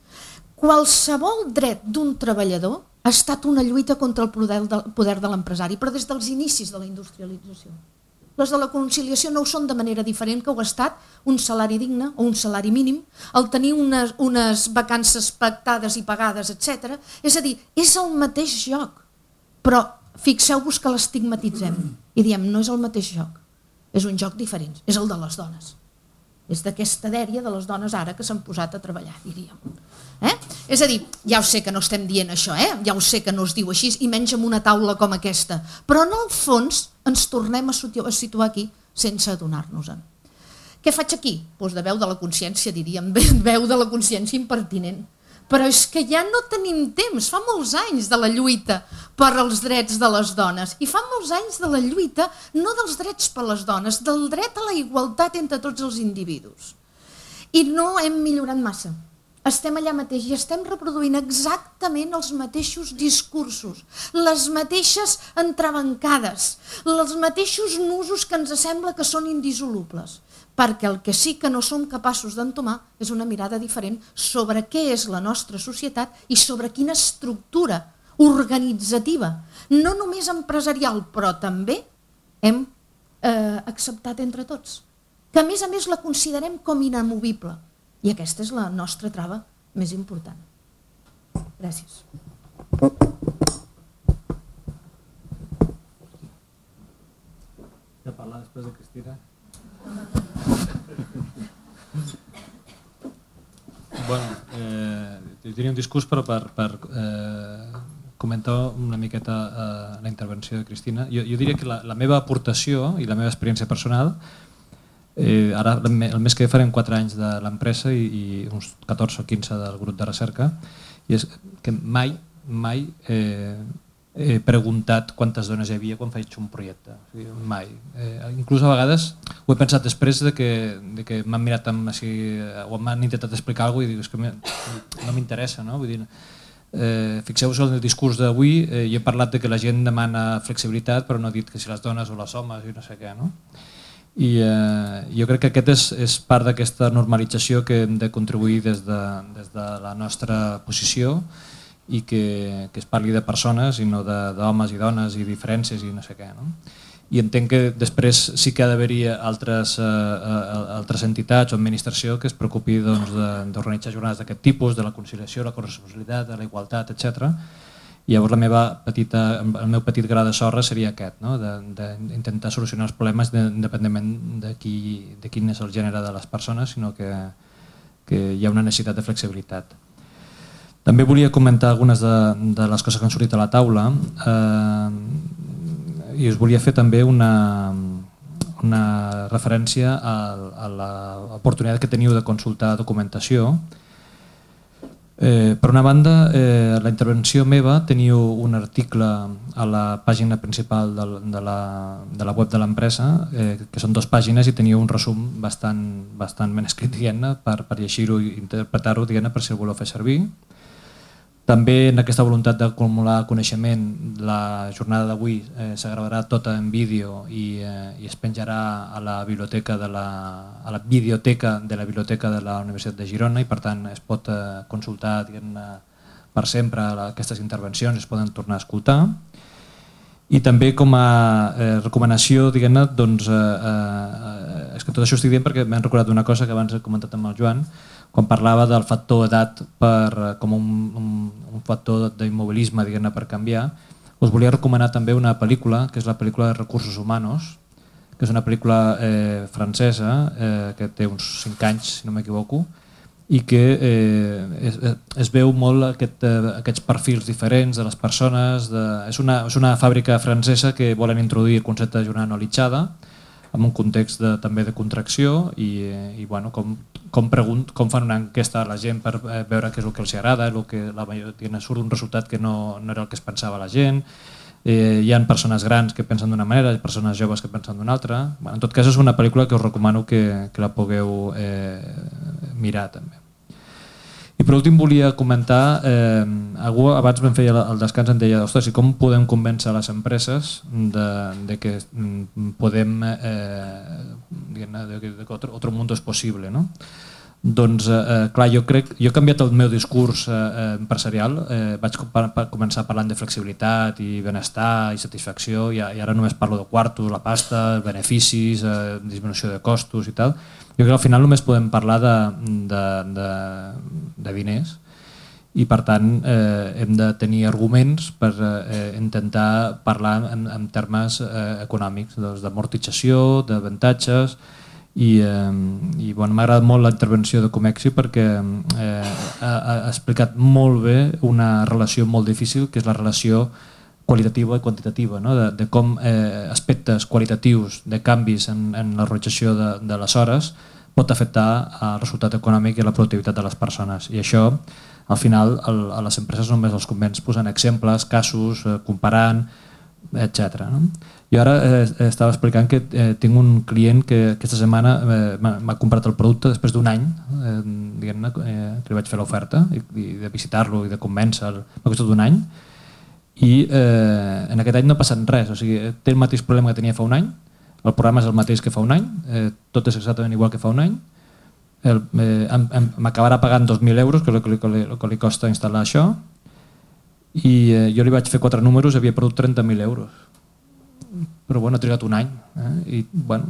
S4: Qualsevol dret d'un treballador ha estat una lluita contra el poder de l'empresari, però des dels inicis de la industrialització. Les de la conciliació no ho són de manera diferent que ho ha estat un salari digne o un salari mínim, el tenir unes vacances pactades i pagades, etc. És a dir, és el mateix joc, però fixeu-vos que l'estigmatitzem i diem no és el mateix joc, és un joc diferent, és el de les dones. És d'aquesta dèria de les dones ara que s'han posat a treballar, diríem. És a dir, ja ho sé que no estem dient això, ja ho sé que no es diu així, i menys en una taula com aquesta, però en el fons ens tornem a situar aquí sense adonar-nos-en. Què faig aquí? Doncs de veu de la consciència, diríem, veu de la consciència impertinent. Però és que ja no tenim temps, fa molts anys de la lluita per als drets de les dones i fa molts anys de la lluita no dels drets per les dones, del dret a la igualtat entre tots els individus. I no hem millorat massa. Estem allà mateix i estem reproduint exactament els mateixos discursos, les mateixes entrebancades, els mateixos nusos que ens sembla que són indissolubles. Perquè el que sí que no som capaços d'entomar és una mirada diferent sobre què és la nostra societat i sobre quina estructura organitzativa, no només empresarial, però també hem acceptat entre tots, que a més la considerem com inamovible. I aquesta és la nostra trava més important. Gràcies.
S5: Ja parlar després de Cristina. Jo tenia un discurs però per comentar una miqueta la intervenció de Cristina. Jo diria que la meva aportació i la meva experiència personal, ara el mes que farem 4 anys de l'empresa i uns 14 o 15 del grup de recerca, i és que mai he preguntat quantes dones hi havia quan faig un projecte, mai. Inclús a vegades ho he pensat després de que m'han mirat o m'han intentat explicar alguna cosa i dic, és que no m'interessa, no? Vull dir, Fixeu-vos en el discurs d'avui, jo he parlat de que la gent demana flexibilitat, però no he dit que si les dones o els homes i no sé què, no? I jo crec que aquest és part d'aquesta normalització que hem de contribuir des de la nostra posició i que es parli de persones i no d'homes i dones i diferències i no sé què, no? I entenc que després sí que ha d'haver-hi altres entitats o administració que es preocupi d'organitzar jornades d'aquest tipus, de la conciliació, la corresponsabilitat, de la igualtat, etc. I llavors el meu petit gra de sorra seria aquest, no? D'intentar solucionar els problemes independentment de quin és el gènere de les persones, sinó que hi ha una necessitat de flexibilitat. També volia comentar algunes de les coses que han sortit a la taula i us volia fer també una referència a l'oportunitat que teniu de consultar documentació. Per una banda, a la intervenció meva teniu un article a la pàgina principal de la web de l'empresa, que són 2 pàgines i teniu un resum bastant ben escrit, diguem-ne, per llegir-ho i interpretar-ho, diguem-ne, per si el voleu fer servir. També en aquesta voluntat d'acumular coneixement, la jornada d'avui s'agravarà tota en vídeo i es penjarà a la videoteca de la Biblioteca de la Universitat de Girona i per tant es pot consultar per sempre aquestes intervencions, es poden tornar a escoltar. I també com a recomanació, diguem-ne, doncs, és que tot això estic dient perquè m'he recordat una cosa que abans he comentat amb el Joan, quan parlava del factor edat com un factor d'immobilisme, diguem-ne, per canviar. Us volia recomanar també una pel·lícula, que és la pel·lícula de Recursos Humanos, que és una pel·lícula francesa que té uns 5 anys, si no m'equivoco, i que es veu molt aquests perfils diferents de les persones. És una fàbrica francesa que volen introduir el concepte de jornada analitzada en un context també de contracció i bueno, com fan una enquesta a la gent per veure què és el que els agrada, la majoria surt un resultat que no era el que es pensava la gent. Hi ha persones grans que pensen d'una manera, persones joves que pensen d'una altra. En tot cas és una pel·lícula que us recomano que la pugueu mirar també. I per últim volia comentar, algú abans me'n feia el descans, em deia, ostres, i com podem convèncer les empreses de que podem, de que otro mundo és possible, no? Doncs clar, jo he canviat el meu discurs empresarial, vaig començar parlant de flexibilitat i benestar i satisfacció i ara només parlo de quartos, la pasta, beneficis, disminució de costos i tal. Jo crec que al final només podem parlar de diners i per tant hem de tenir arguments per intentar parlar en termes econòmics, d'amortització, d'avantatges. I m'ha agradat molt la intervenció de Comexi perquè ha explicat molt bé una relació molt difícil, que és la relació qualitativa i quantitativa, de com aspectes qualitatius de canvis en l'organització de les hores pot afectar el resultat econòmic i la productivitat de les persones. I això, al final, a les empreses només els convenç posant exemples, casos, comparant, etc. Jo ara estava explicant que tinc un client que aquesta setmana m'ha comprat el producte després d'un any, diguem-ne, que li vaig fer l'oferta i de visitar-lo i de convèncer-lo, m'ha costat un any i en aquest any no ha passat res, o sigui, té el mateix problema que tenia fa un any, el programa és el mateix que fa un any, tot és exactament igual que fa un any, m'acabarà pagant 2.000 euros, que és el que li costa instal·lar això, i jo li vaig fer 4 números i havia perdut 30.000 euros. Però bueno, ha trigat un any. I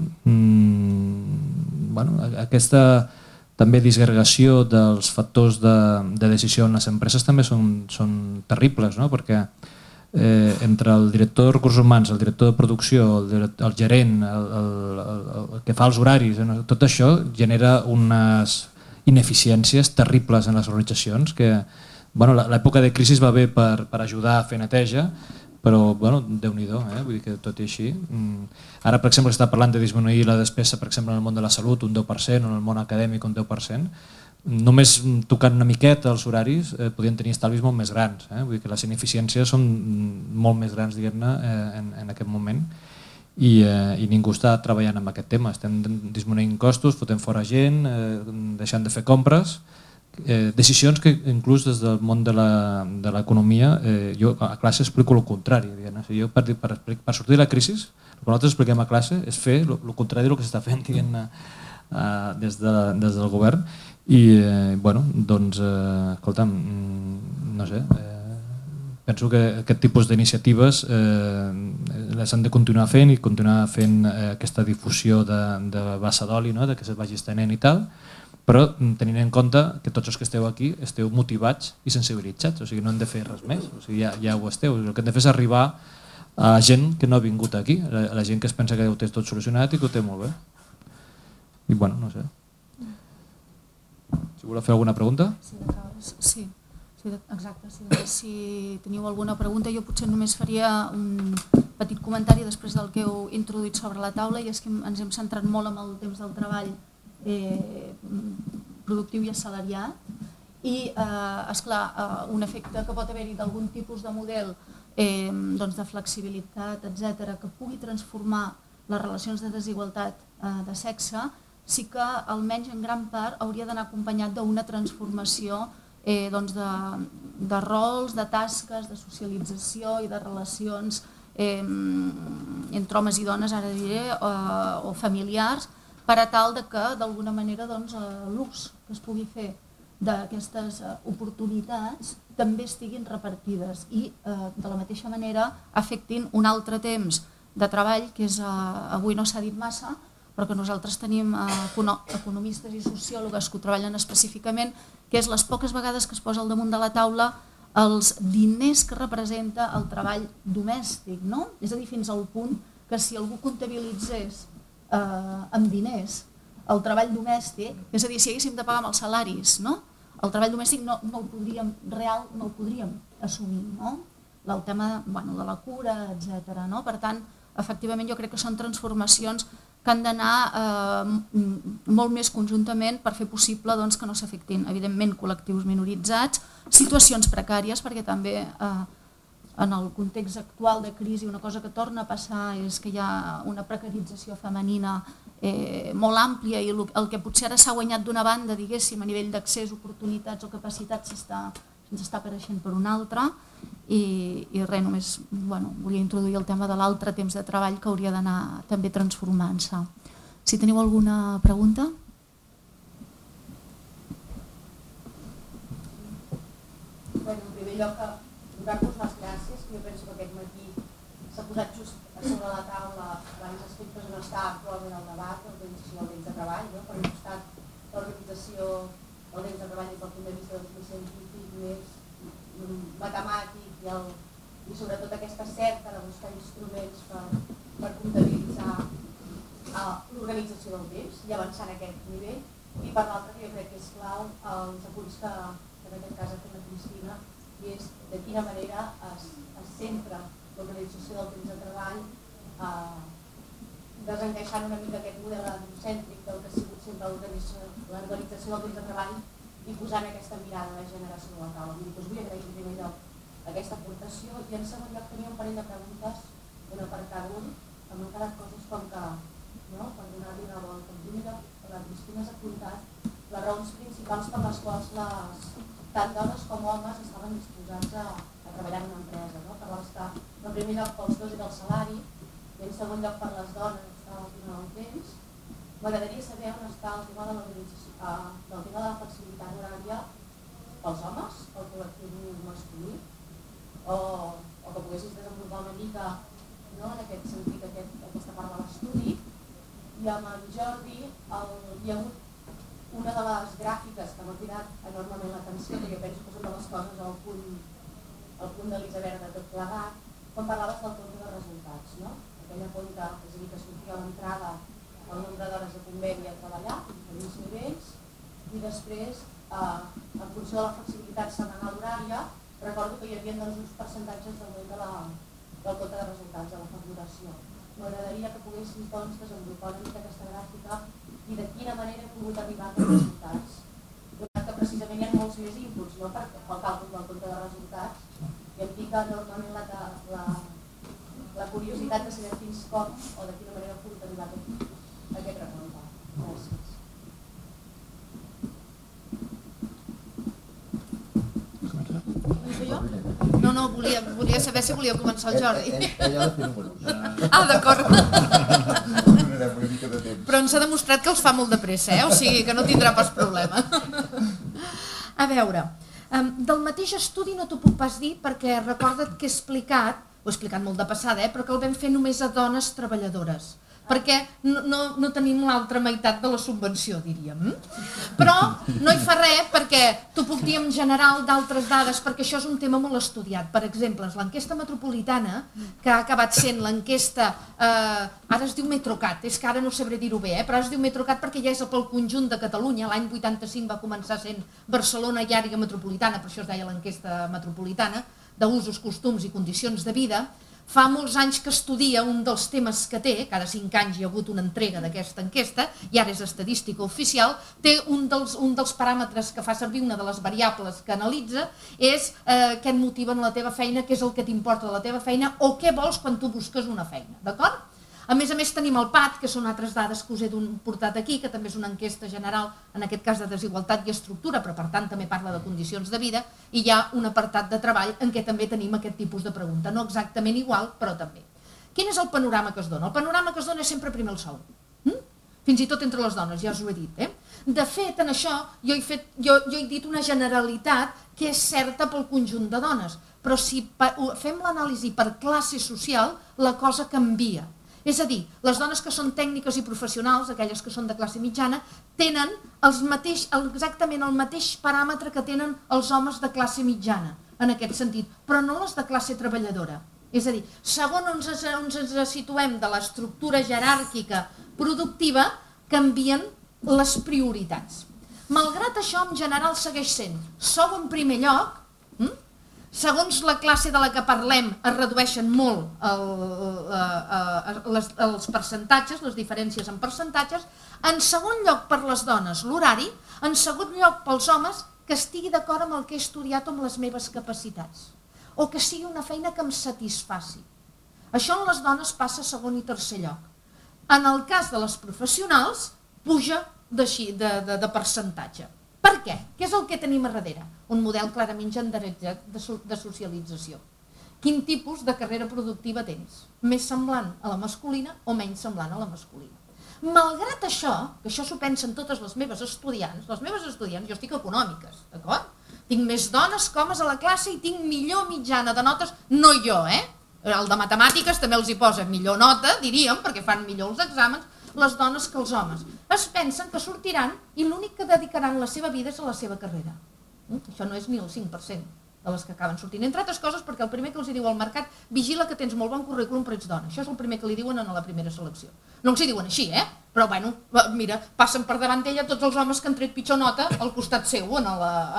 S5: aquesta també disgregació dels factors de decisió en les empreses també són terribles, no? Perquè entre el director de recursos humans, el director de producció, el gerent, el que fa els horaris, tot això genera unes ineficiències terribles en les organitzacions que l'època de crisi va bé per ajudar a fer neteja, però Déu-n'hi-do, vull dir que tot i així. Ara, per exemple, s'està parlant de disminuir la despesa, per exemple, en el món de la salut un 10%, o en el món acadèmic un 10%. Només tocant una miqueta els horaris podien tenir estalvis molt més grans. Vull dir que les ineficiències són molt més grans, diguem-ne, en aquest moment. I ningú està treballant amb aquest tema. Estem disminuint costos, fotent fora gent, deixant de fer compres, decisions que inclús des del món de l'economia jo a classe explico el contrari. Jo per sortir de la crisi el que nosaltres expliquem a classe és fer el contrari del que s'està fent des del govern i doncs escolta'm, no sé, penso que aquest tipus d'iniciatives les han de continuar fent i continuar fent aquesta difusió de bassa d'oli, que es vagi estenent i tal, però tenint en compte que tots els que esteu aquí esteu motivats i sensibilitzats, o sigui, no hem de fer res més, o sigui, ja ho esteu. El que hem de fer és arribar a gent que no ha vingut aquí, a la gent que es pensa que ho té tot solucionat i que ho té molt bé. I bueno, no sé. Si voleu fer alguna pregunta?
S1: Sí, exacte. Si teniu alguna pregunta, jo potser només faria un petit comentari després del que heu introduït sobre la taula, i és que ens hem centrat molt en el temps del treball productiu i assalariat i, esclar, un efecte que pot haver-hi d'algun tipus de model de flexibilitat, etc., que pugui transformar les relacions de desigualtat de sexe, sí que almenys en gran part hauria d'anar acompanyat d'una transformació de rols, de tasques, de socialització i de relacions entre homes i dones, ara diré, o familiars, per a tal que d'alguna manera l'ús que es pugui fer d'aquestes oportunitats també estiguin repartides i de la mateixa manera afectin un altre temps de treball que és, avui no s'ha dit massa, però que nosaltres tenim economistes i sociòlogues que ho treballen específicament, que és les poques vegades que es posa al damunt de la taula els diners que representa el treball domèstic, no? És a dir, fins al punt que si algú comptabilitzés amb diners el treball domèstic, és a dir, si haguéssim de pagar amb els salaris, no? El treball domèstic no ho podríem assumir, no? El tema de la cura, etc. Per tant, efectivament, jo crec que són transformacions que han d'anar molt més conjuntament per fer possible que no s'afectin, evidentment, col·lectius minoritzats, situacions precàries, perquè també en el context actual de crisi una cosa que torna a passar és que hi ha una precarització femenina molt àmplia i el que potser ara s'ha guanyat d'una banda, diguéssim, a nivell d'accés, oportunitats o capacitats ens està apareixent per una altra i res, només volia introduir el tema de l'altre temps de treball que hauria d'anar també transformant-se. Si teniu alguna pregunta?
S6: En primer lloc, donar-vos les gràcies, que jo penso que aquest matí s'ha posat just sobre la taula diversos aspectes on està actualment el debat, l'organització del temps de treball, per un costat l'organització del temps de treball des del punt de vista més científic, més matemàtic i sobretot aquesta cerca de buscar instruments per comptabilitzar l'organització del temps i avançar en aquest nivell, i per l'altre que jo crec que és clau els apunts que en aquest cas ha fet la Cristina, i és de quina manera es centra l'organització del temps de treball desencaixant una mica aquest model androcèntric del que ha sigut sempre l'organització del temps de treball i posant aquesta mirada de gènere sobre la taula. Us vull agrair en primer lloc aquesta aportació i en segon lloc tenia un parell de preguntes, una per cada un, que m'han quedat coses com que, per donar-li una volta. En primer lloc, la Cristina s'ha apuntat les raons principals per les quals tant dones com homes estaven disposats a treballar en una empresa. Parlaves que en primer lloc pels dos era el salari i en segon lloc per les dones estava el tema del temps. M'agradaria saber on està el tema de la flexibilitat horària pels homes, pel col·lectiu masculí, o que poguessis desenvolupar una mica en aquest sentit aquesta part de l'estudi. I amb en Jordi hi ha hagut una de les gràfiques que m'ha cridat enormement l'atenció, que jo penso que són de les coses al punt de l'iceberg de tot plegat, quan parlaves del compte de resultats, aquella compte, és a dir, que sortia a l'entrada el nombre d'hores de conveni a treballar, a diferents nivells, i després, en funció de la flexibilitat setmanal horària, recordo que hi havia uns percentatges d'augment del compte de resultats, de la facturació. M'agradaria que poguessis desenvolupar una mica aquesta gràfica i de quina manera he pogut arribar a aquests resultats. Que precisament hi ha molts més inputs pel càlcul del compte de resultats i em pica enormement la curiositat de saber fins com o de quina manera he pogut arribar a aquest resultat. Gràcies.
S1: volia saber si volia començar el Jordi.
S2: Ella ha de fer números.
S1: Ah, d'acord.
S2: Donarem una mica de temps.
S1: Però ens ha demostrat que els fa molt de pressa, o sigui que no tindrà pas problema.
S4: A veure, del mateix estudi no t'ho puc pas dir perquè recorda't que ho he explicat molt de passada, però que el vam fer només a dones treballadores, perquè no tenim l'altra meitat de la subvenció, diríem. Però no hi fa res perquè t'ho puc dir en general d'altres dades, perquè això és un tema molt estudiat. Per exemple, l'enquesta metropolitana, que ha acabat sent l'enquesta, ara es diu Metrocat, és que ara no sabré dir-ho bé, però ara es diu Metrocat perquè ja és pel conjunt de Catalunya, l'any 85 va començar sent Barcelona i àrea metropolitana, per això es deia l'enquesta metropolitana, d'usos, costums i condicions de vida. Fa molts anys que estudia un dels temes que té, cada 5 anys hi ha hagut una entrega d'aquesta enquesta, i ara és estadística oficial, té un dels paràmetres que fa servir, una de les variables que analitza, és què et motiva en la teva feina, què és el que t'importa de la teva feina, o què vols quan tu busques una feina, d'acord? A més tenim el PAT, que són altres dades que us he portat aquí, que també és una enquesta general, en aquest cas de desigualtat i estructura, però per tant també parla de condicions de vida, i hi ha un apartat de treball en què també tenim aquest tipus de pregunta, no exactament igual, però també. Quin és el panorama que es dona? El panorama que es dona és sempre primer el sou. Fins i tot entre les dones, ja us ho he dit. De fet, en això jo he dit una generalitat que és certa pel conjunt de dones, però si fem l'anàlisi per classe social, la cosa canvia. És a dir, les dones que són tècniques i professionals, aquelles que són de classe mitjana, tenen exactament el mateix paràmetre que tenen els homes de classe mitjana, en aquest sentit, però no les de classe treballadora. És a dir, segons on ens situem de l'estructura jeràrquica productiva, canvien les prioritats. Malgrat això, en general segueix sent sou en primer lloc. Segons la classe de la que parlem es redueixen molt els percentatges, les diferències en percentatges. En segon lloc per les dones l'horari, en segon lloc pels homes que estigui d'acord amb el que he estudiat o amb les meves capacitats, o que sigui una feina que em satisfaci. Això en les dones passa a segon i tercer lloc. En el cas de les professionals puja de percentatge. Per què? Què és el que tenim a darrere? Un model clarament genderitzat de socialització. Quin tipus de carrera productiva tens? Més semblant a la masculina o menys semblant a la masculina? Malgrat això, que això s'ho pensen totes les meves estudiants, jo estic econòmiques, d'acord? Tinc més dones que homes a la classe i tinc millor mitjana de notes, no jo, El de matemàtiques també els hi posa millor nota, diríem, perquè fan millor els exàmens, les dones que els homes. Es pensen que sortiran i l'únic que dedicaran la seva vida és a la seva carrera. Això no és ni el 5% de les que acaben sortint. Entre altres coses perquè el primer que els diu al mercat, vigila que tens molt bon currículum però ets dona. Això és el primer que li diuen en la primera selecció. No els hi diuen així, però bueno, mira, passen per davant d'ella tots els homes que han tret pitjor nota al costat seu a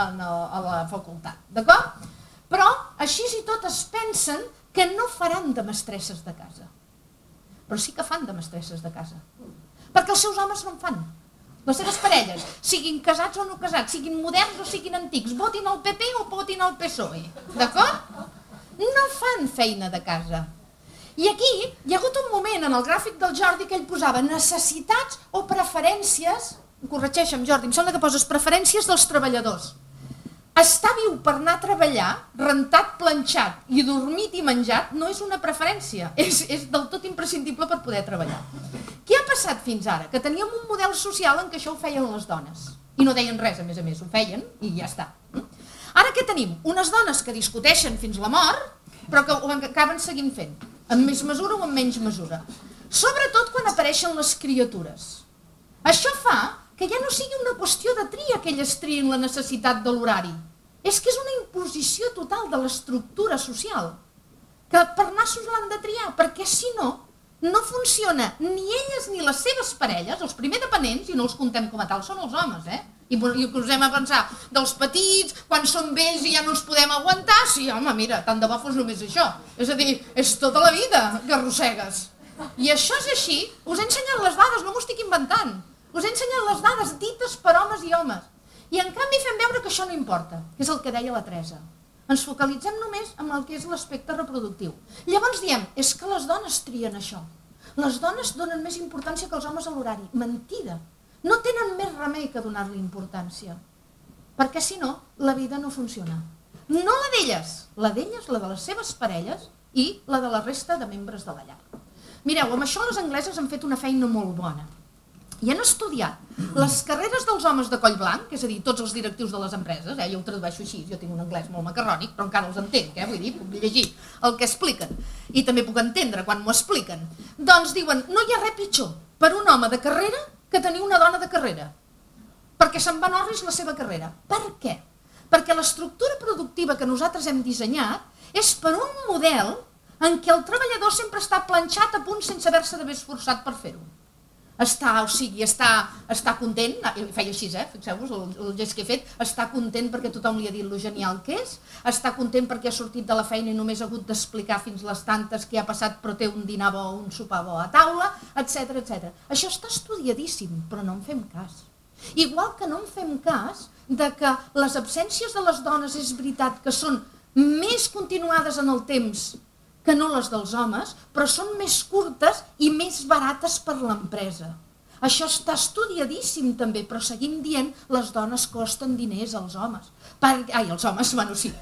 S4: la facultat. D'acord? Però així i tot es pensen que no faran de mestresses de casa. Però sí que fan de mestresses de casa. Perquè els seus homes no en fan. Les seves parelles, siguin casats o no casats, siguin moderns o siguin antics, votin el PP o votin el PSOE. D'acord? No fan feina de casa. I aquí hi ha hagut un moment en el gràfic del Jordi que ell posava necessitats o preferències, corregeixe'm Jordi, em sembla que poses preferències dels treballadors. Estar viu per anar a treballar, rentat, planxat i dormit i menjat no és una preferència, és del tot imprescindible per poder treballar. Què ha passat fins ara? Que teníem un model social en què això ho feien les dones. I no deien res, a més, ho feien i ja està. Ara què tenim? Unes dones que discuteixen fins la mort, però que ho acaben seguint fent, en més mesura o en menys mesura. Sobretot quan apareixen les criatures. Això fa que ja no sigui una qüestió de tria que elles trien la necessitat de l'horari. És que és una imposició total de l'estructura social, que per nassos l'han de triar, perquè si no, no funciona ni elles ni les seves parelles, els primers dependents, i no els contem com a tal, són els homes, I posem a pensar dels petits, quan són vells i ja no els podem aguantar, sí, home, mira, tant de bo fos només això. És a dir, és tota la vida que arrossegues. I això és així, us he ensenyat les dades, no m'ho estic inventant. Us he ensenyat les dades dites per homes i homes. I en canvi fem veure que això no importa, que és el que deia la Teresa. Ens focalitzem només en el que és l'aspecte reproductiu. Llavors diem, és que les dones trien això. Les dones donen més importància que els homes a l'horari. Mentida. No tenen més remei que donar-li importància. Perquè si no, la vida no funciona. No la d'elles, la de les seves parelles i la de la resta de membres de la llar. Mireu, amb això les angleses han fet una feina molt bona i han estudiat les carreres dels homes de coll blanc, és a dir, tots els directius de les empreses, jo ho tradueixo així, jo tinc un anglès molt macarrònic, però encara els entenc, vull dir, puc llegir el que expliquen i també puc entendre quan m'ho expliquen. Doncs diuen, no hi ha res pitjor per un home de carrera que tenir una dona de carrera, perquè se'n va en orris la seva carrera. Per què? Perquè l'estructura productiva que nosaltres hem dissenyat és per un model en què el treballador sempre està planxat a punt sense haver-se d'haver esforçat per fer-ho. Està content, feia així, fixeu-vos el gest que he fet, està content perquè tothom li ha dit lo genial que és, està content perquè ha sortit de la feina i només ha hagut d'explicar fins les tantes que ha passat però té un dinar bo, un sopar bo a taula, etc. Això està estudiadíssim, però no en fem cas. Igual que no en fem cas de que les absències de les dones és veritat que són més continuades en el temps que no les dels homes, però són més curtes i més barates per l'empresa. Això està estudiadíssim també, però seguim dient les dones costen diners als homes. Els homes, bueno, sí.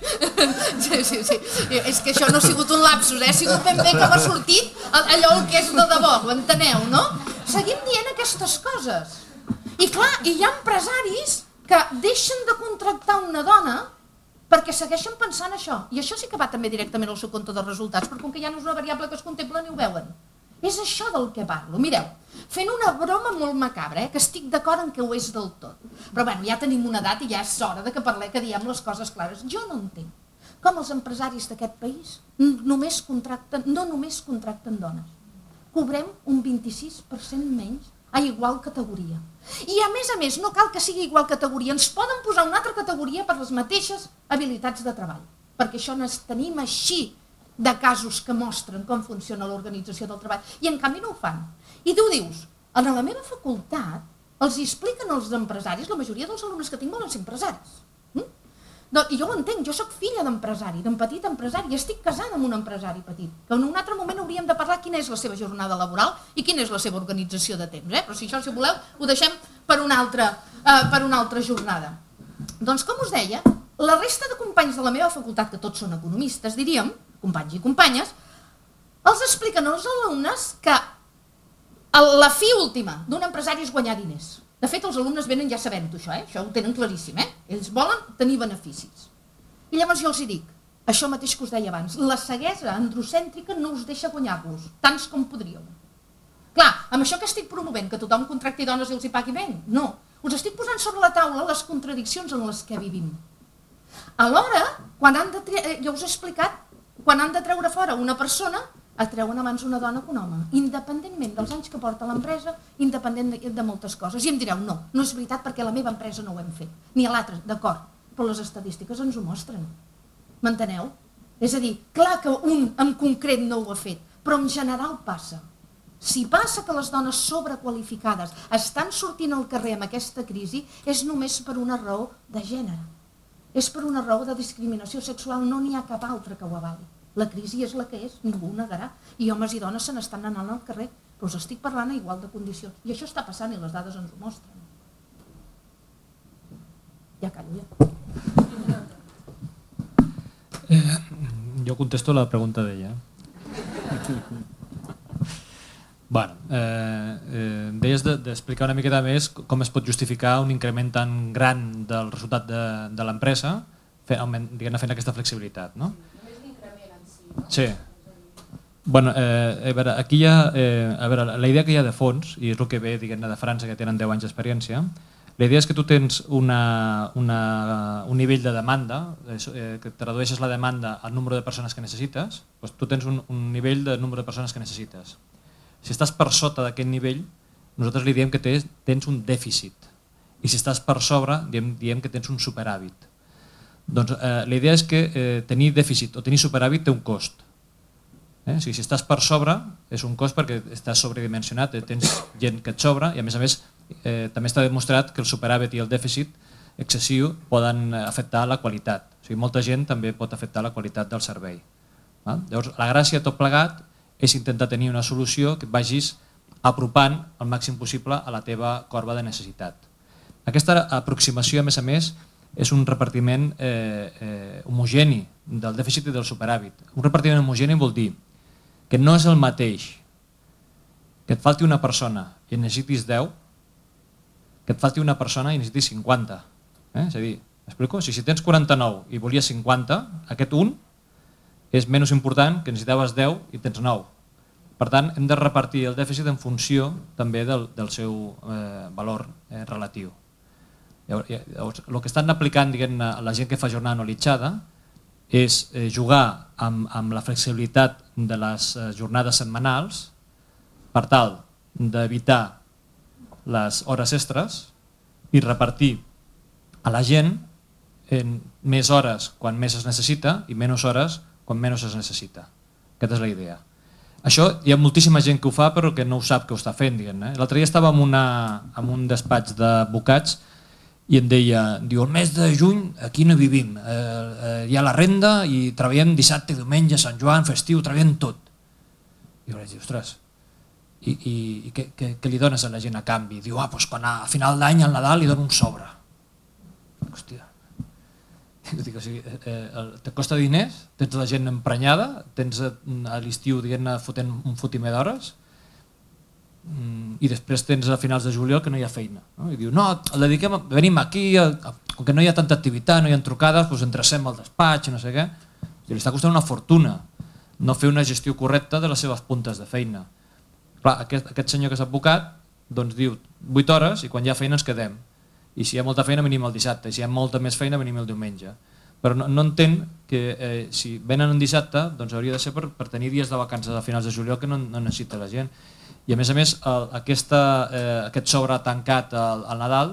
S4: Sí. És que això no ha sigut un lapsus, ha sigut ben bé que m'ha sortit allò que és de debò, ho enteneu, no? Seguim dient aquestes coses. I clar, hi ha empresaris que deixen de contractar una dona perquè segueixen pensant això. I això sí que va també directament al seu compte de resultats, però com que ja no és una variable que es contempla ni ho veuen. És això del que parlo. Mireu, fent una broma molt macabra, que estic d'acord en que ho és del tot. Però bueno, ja tenim una edat i ja és hora de que diem les coses clares. Jo no entenc com els empresaris d'aquest país no només contracten dones. Cobrem un 26% menys a igual categoria. I a més, no cal que sigui igual categoria, ens poden posar una altra categoria per les mateixes habilitats de treball, perquè això tenim així de casos que mostren com funciona l'organització del treball, i en canvi no ho fan. I tu dius, a la meva facultat els expliquen als empresaris, la majoria dels alumnes que tinc volen ser empresaris. I jo ho entenc, jo sóc filla d'empresari, d'un petit empresari, i estic casada amb un empresari petit, que en un altre moment hauríem de parlar quina és la seva jornada laboral i quina és la seva organització de temps, però si això, si voleu, ho deixem per una altra jornada. Doncs, com us deia, la resta de companys de la meva facultat, que tots són economistes, diríem, companys i companyes, els expliquen als alumnes que la fi última d'un empresari és guanyar diners. De fet, els alumnes venen ja sabent-ho, això ho tenen claríssim, ells volen tenir beneficis. I llavors jo els dic, això mateix que us deia abans, la ceguesa androcèntrica no us deixa guanyar-los, tants com podríeu. Clar, amb això que estic promovent, que tothom contracti dones i els hi pagui bé, no. Us estic posant sobre la taula les contradiccions en les que vivim. Alhora, ja us he explicat, quan han de treure fora una persona, treuen abans una dona que un home, independentment dels anys que porta l'empresa, independent de moltes coses. I em direu, no és veritat perquè la meva empresa no ho hem fet, ni a l'altra, d'acord, però les estadístiques ens ho mostren. M'enteneu? És a dir, clar que un en concret no ho ha fet, però en general passa. Si passa que les dones sobrequalificades estan sortint al carrer amb aquesta crisi, és només per una raó de gènere. És per una raó de discriminació sexual, no n'hi ha cap altra que ho avali. La crisi és la que és, ningú ho negarà, i homes i dones se n'estan anant al carrer, però us estic parlant a igual de condicions. I això està passant i les dades ens ho mostren. Ja callo, ja.
S5: Jo contesto la pregunta d'ella. Bueno, deies d'explicar una miqueta més com es pot justificar un increment tan gran del resultat de l'empresa fent aquesta flexibilitat, no? Sí. Bueno, a veure, aquí hi ha, la idea que hi ha de fons, i és el que ve de França, que tenen 10 anys d'experiència, la idea és que tu tens un nivell de demanda, que tradueixes la demanda al nombre de persones que necessites, doncs tu tens un nivell de nombre de persones que necessites. Si estàs per sota d'aquest nivell, nosaltres li diem que tens un dèficit, i si estàs per sobre, diem que tens un superàvit. Doncs la idea és que tenir dèficit o tenir superàvit té un cost. Si estàs per sobre és un cost perquè estàs sobredimensionat, tens gent que et sobra i a més també està demostrat que el superàvit i el dèficit excessiu poden afectar la qualitat. O sigui, molta gent també pot afectar la qualitat del servei. Llavors, la gràcia de tot plegat és intentar tenir una solució que et vagis apropant el màxim possible a la teva corba de necessitat. Aquesta aproximació, a més, és un repartiment homogeni del dèficit i del superàvit. Un repartiment homogeni vol dir que no és el mateix que et falti una persona i en necessitis 10, que et falti una persona i necessitis 50. És a dir, m'explico? Si tens 49 i volies 50, aquest 1 és menys important que necessitaves 10 i tens 9. Per tant, hem de repartir el dèficit en funció també del seu valor relatiu. Llavors, el que estan aplicant la gent que fa jornada analitzada és jugar amb la flexibilitat de les jornades setmanals per tal d'evitar les hores extres i repartir a la gent en més hores quan més es necessita i menys hores quan menys es necessita. Aquesta és la idea. Això hi ha moltíssima gent que ho fa però que no ho sap que ho està fent. L'altre dia estava en un despatx d'advocats i em deia, diu, el mes de juny aquí no vivim, hi ha la renda i treballem dissabte, diumenge, Sant Joan, festiu, treballem tot. I jo vaig dir, ostres, i què li dones a la gent a canvi? Diu, doncs quan a final d'any, al Nadal, li dono un sobre. Hòstia. Dic, o sigui, te costa diners, tens la gent emprenyada, tens a l'estiu fotent un fotimer d'hores i després tens a finals de juliol que no hi ha feina. I diu, no, venim aquí, com que no hi ha tanta activitat, no hi ha trucades, doncs endrecem el despatx i no sé què. Li està costant una fortuna no fer una gestió correcta de les seves puntes de feina. Clar, aquest senyor que és advocat doncs diu 8 hores i quan hi ha feina ens quedem. I si hi ha molta feina venim el dissabte, i si hi ha molta més feina venim el diumenge. Però no entén que si venen un dissabte doncs hauria de ser per tenir dies de vacances a finals de juliol que no necessita la gent. I a més aquest sobre tancat al Nadal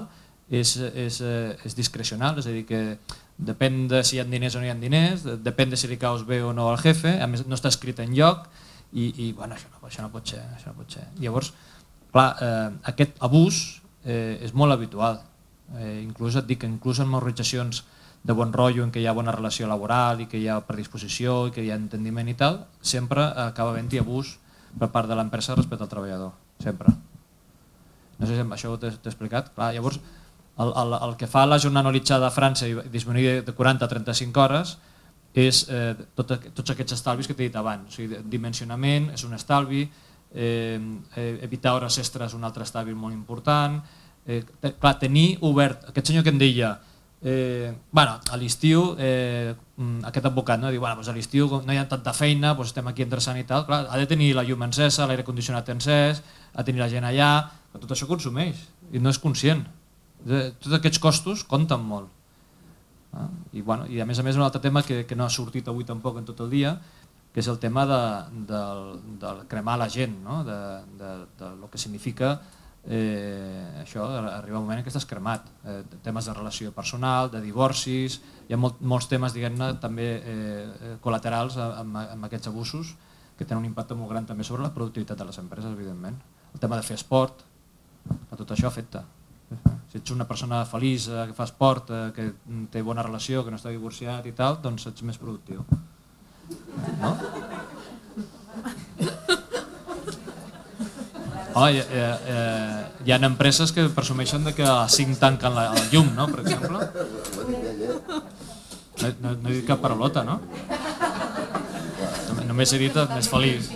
S5: és discrecional, és a dir que depèn de si hi ha diners o no hi ha diners, depèn de si li caus bé o no al jefe, a més no està escrit enlloc i bueno, això no pot ser. Llavors, clar, aquest abús és molt habitual. Inclús et dic que inclús en organitzacions de bon rotllo en què hi ha bona relació laboral i que hi ha predisposició i que hi ha entendiment i tal, sempre acaba havent-hi abús per part de l'empresa respecte al treballador, sempre. No sé si això t'he explicat. Clar, llavors, el que fa la jornada analitzada a França i disminuir de 40 a 35 hores és tots aquests estalvis que t'he dit abans. O sigui, dimensionament és un estalvi, evitar hores extres és un altre estalvi molt important. Clar, tenir obert, aquest senyor que em deia, a l'estiu, aquest advocat diu, a l'estiu no hi ha tanta feina, estem aquí endreçant i tal, clar, ha de tenir la llum encesa, l'aire condicionat encès, ha de tenir la gent allà, però tot això consumeix i no és conscient. Tots aquests costos compten molt. I a més un altre tema que no ha sortit avui tampoc en tot el dia, que és el tema de cremar la gent, del que significa això, arriba un moment en què estàs cremat, temes de relació personal, de divorcis, hi ha molts temes també col·laterals amb aquests abusos que tenen un impacte molt gran també sobre la productivitat de les empreses, evidentment. El tema de fer esport, tot això afecta. Si ets una persona feliç, que fa esport, que té bona relació, que no està divorciat i tal, doncs ets més productiu. No? Hi ha empreses que presumeixen que a 5 tanquen el llum, per exemple. No he dit cap parolota, no? Només he dit més feliç.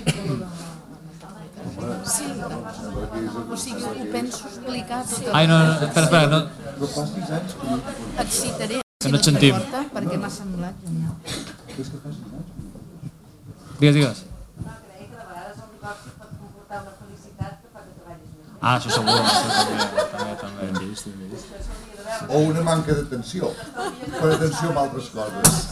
S1: Sí, o sigui, ho penso explicar tot.
S5: Ai, no, espera, no.
S1: Et citaré,
S5: que no et sentim.
S1: Perquè m'ha semblat genial.
S5: Digues. Això segur, també.
S2: O una manca d'atenció, per atenció a altres coses.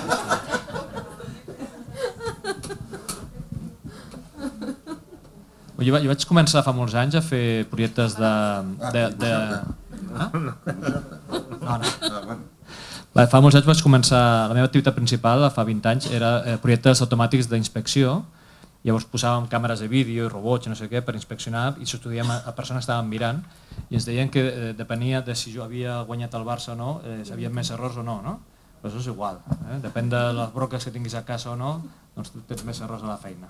S5: Jo vaig començar fa molts anys a fer projectes de... Fa molts anys vaig començar, la meva activitat principal, fa 20 anys, era projectes automàtics d'inspecció. Llavors posàvem càmeres de vídeo i robots i no sé què per inspeccionar i s'estudiem a persones que estaven mirant i ens deien que depenia de si jo havia guanyat el Barça o no, si havia més errors o no, però això és igual, depèn de les broques que tinguis a casa o no, doncs tu tens més errors a la feina.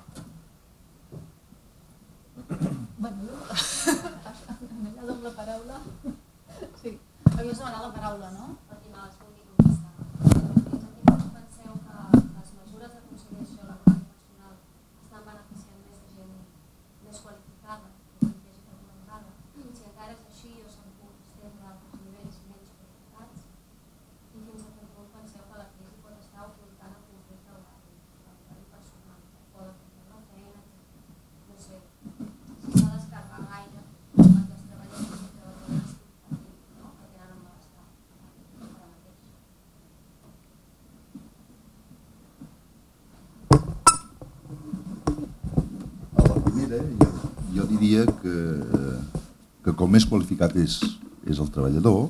S1: Bueno, la paraula. Sí, havies demanat la paraula, no?
S2: Jo diria que com més qualificat és el treballador,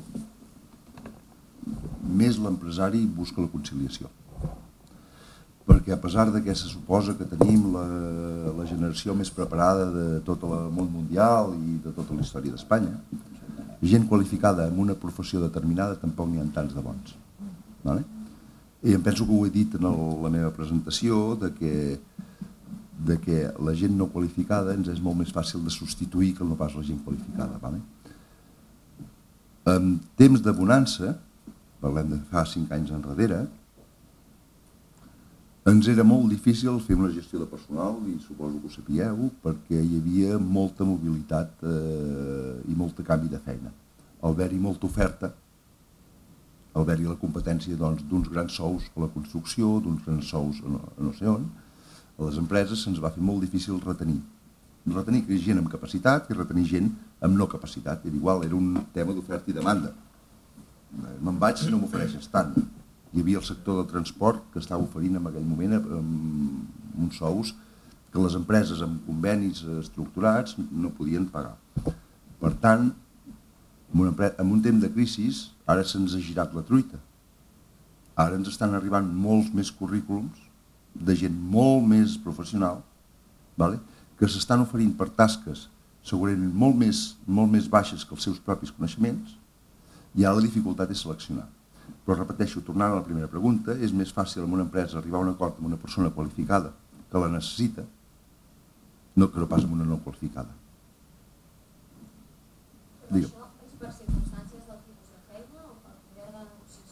S2: més l'empresari busca la conciliació. Perquè a pesar de que se suposa que tenim la generació més preparada de tot el món mundial i de tota la història d'Espanya, gent qualificada en una professió determinada tampoc n'hi ha tants de bons. Vale? I em penso que ho he dit en la meva presentació, de que la gent no qualificada ens és molt més fàcil de substituir que no pas la gent qualificada. Vale? En temps de bonança, parlem de fa 5 anys enrere, ens era molt difícil fer una gestió de personal, i suposo que ho sapigueu, perquè hi havia molta mobilitat i molt canvi de feina. Al haver-hi molta oferta, al haver-hi la competència d'uns grans sous a la construcció, d'uns grans sous a no sé on, a les empreses se'ns va fer molt difícil retenir gent amb capacitat i retenir gent amb no capacitat. Era igual, era un tema d'oferta i demanda. Me'n vaig si no m'ofereixes tant. Hi havia el sector del transport que estava oferint en aquell moment uns sous que les empreses amb convenis estructurats no podien pagar. Per tant, en un temps de crisi, ara se'ns ha girat la truita. Ara ens estan arribant molts més currículums de gent molt més professional, que s'estan oferint per tasques segurament molt més baixes que els seus propis coneixements, i ara la dificultat és seleccionar. Però repeteixo, tornant a la primera pregunta, és més fàcil en una empresa arribar a un acord amb una persona qualificada que la necessita que no pas amb una no qualificada. Digue'm.
S6: Això és per circumstàncies del tipus de feina o per poder de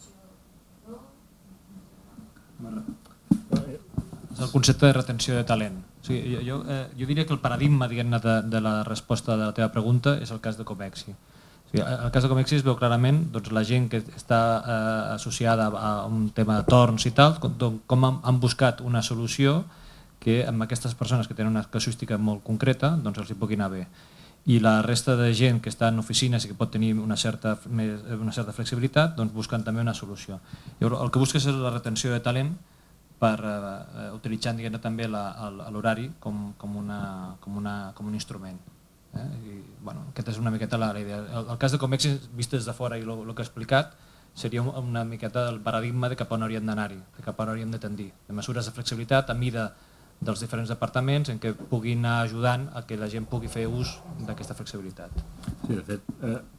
S6: negociació?
S5: És el concepte de retenció de talent. O sigui, jo diria que el paradigma de la resposta de la teva pregunta és el cas de Comexi. En el cas de Comexi es veu clarament la gent que està associada a un tema de torns i tal, com han buscat una solució que amb aquestes persones que tenen una casuística molt concreta els hi pugui anar bé. I la resta de gent que està en oficines i que pot tenir una certa flexibilitat busquen també una solució. El que busques és la retenció de talent utilitzant també l'horari com un instrument. Aquesta és una miqueta la idea. El cas de Comexi, vist des de fora i el que he explicat, seria una miqueta del paradigma de cap on hauríem d'anar-hi, de cap on hauríem de tendir, de mesures de flexibilitat a mida dels diferents departaments en què puguin anar ajudant a que la gent pugui fer ús d'aquesta flexibilitat.
S3: Sí, de fet,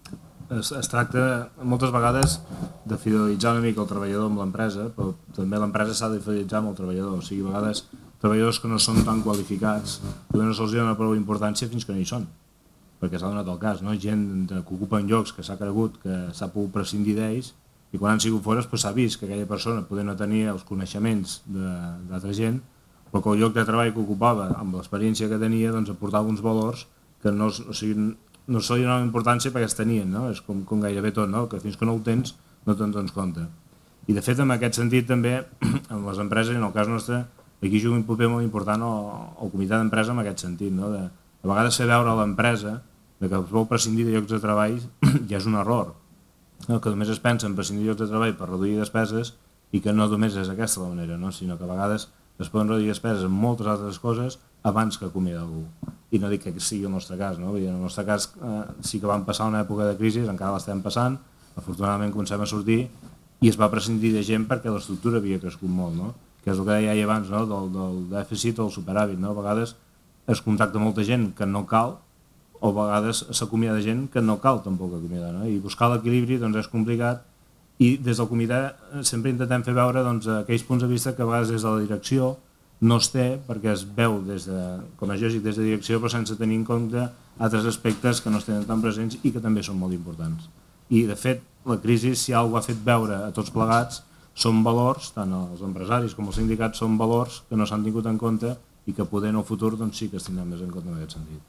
S3: es tracta moltes vegades de fidelitzar una mica el treballador amb l'empresa, però també l'empresa s'ha de fidelitzar amb el treballador. O sigui, a vegades treballadors que no són tan qualificats no se'ls dona prou importància fins que no hi són, perquè s'ha donat el cas, gent que ocupen llocs que s'ha cregut que s'ha pogut prescindir d'ells i quan han sigut fora s'ha vist que aquella persona poder no tenir els coneixements d'altra gent, però que el lloc de treball que ocupava amb l'experiència que tenia aportava uns valors que no se li donaven importància perquè es tenien, és com gairebé tot, que fins que no ho tens no te'n dones compte. I de fet en aquest sentit també en les empreses, en el cas nostre, aquí juga un paper molt important el comitè d'empresa en aquest sentit, de a vegades fer veure a l'empresa que es vol prescindir de llocs de treball ja és un error, que només es pensa en prescindir de llocs de treball per reduir despeses i que no només és aquesta la manera, sinó que a vegades es poden reduir despeses en moltes altres coses abans que acomiadar algú. I no dic que sigui el nostre cas, en el nostre cas sí que vam passar una època de crisi, encara l'estem passant, afortunadament comencem a sortir i es va prescindir de gent perquè l'estructura havia crescut molt, que és el que deia abans del dèficit o el superàvit. A vegades es contacta molta gent que no cal o a vegades s'acomiada gent que no cal tampoc acomiadar, i buscar l'equilibri és complicat i des del comitè sempre intentem fer veure aquells punts de vista que a vegades des de la direcció no es té perquè es veu com a lògic des de direcció però sense tenir en compte altres aspectes que no es tenen tan presents i que també són molt importants. I de fet la crisi, si alguna cosa ha fet veure a tots plegats, són valors, tant els empresaris com els sindicats són valors que no s'han tingut en compte i que poder en el futur sí que es tindran més en compte en aquest sentit.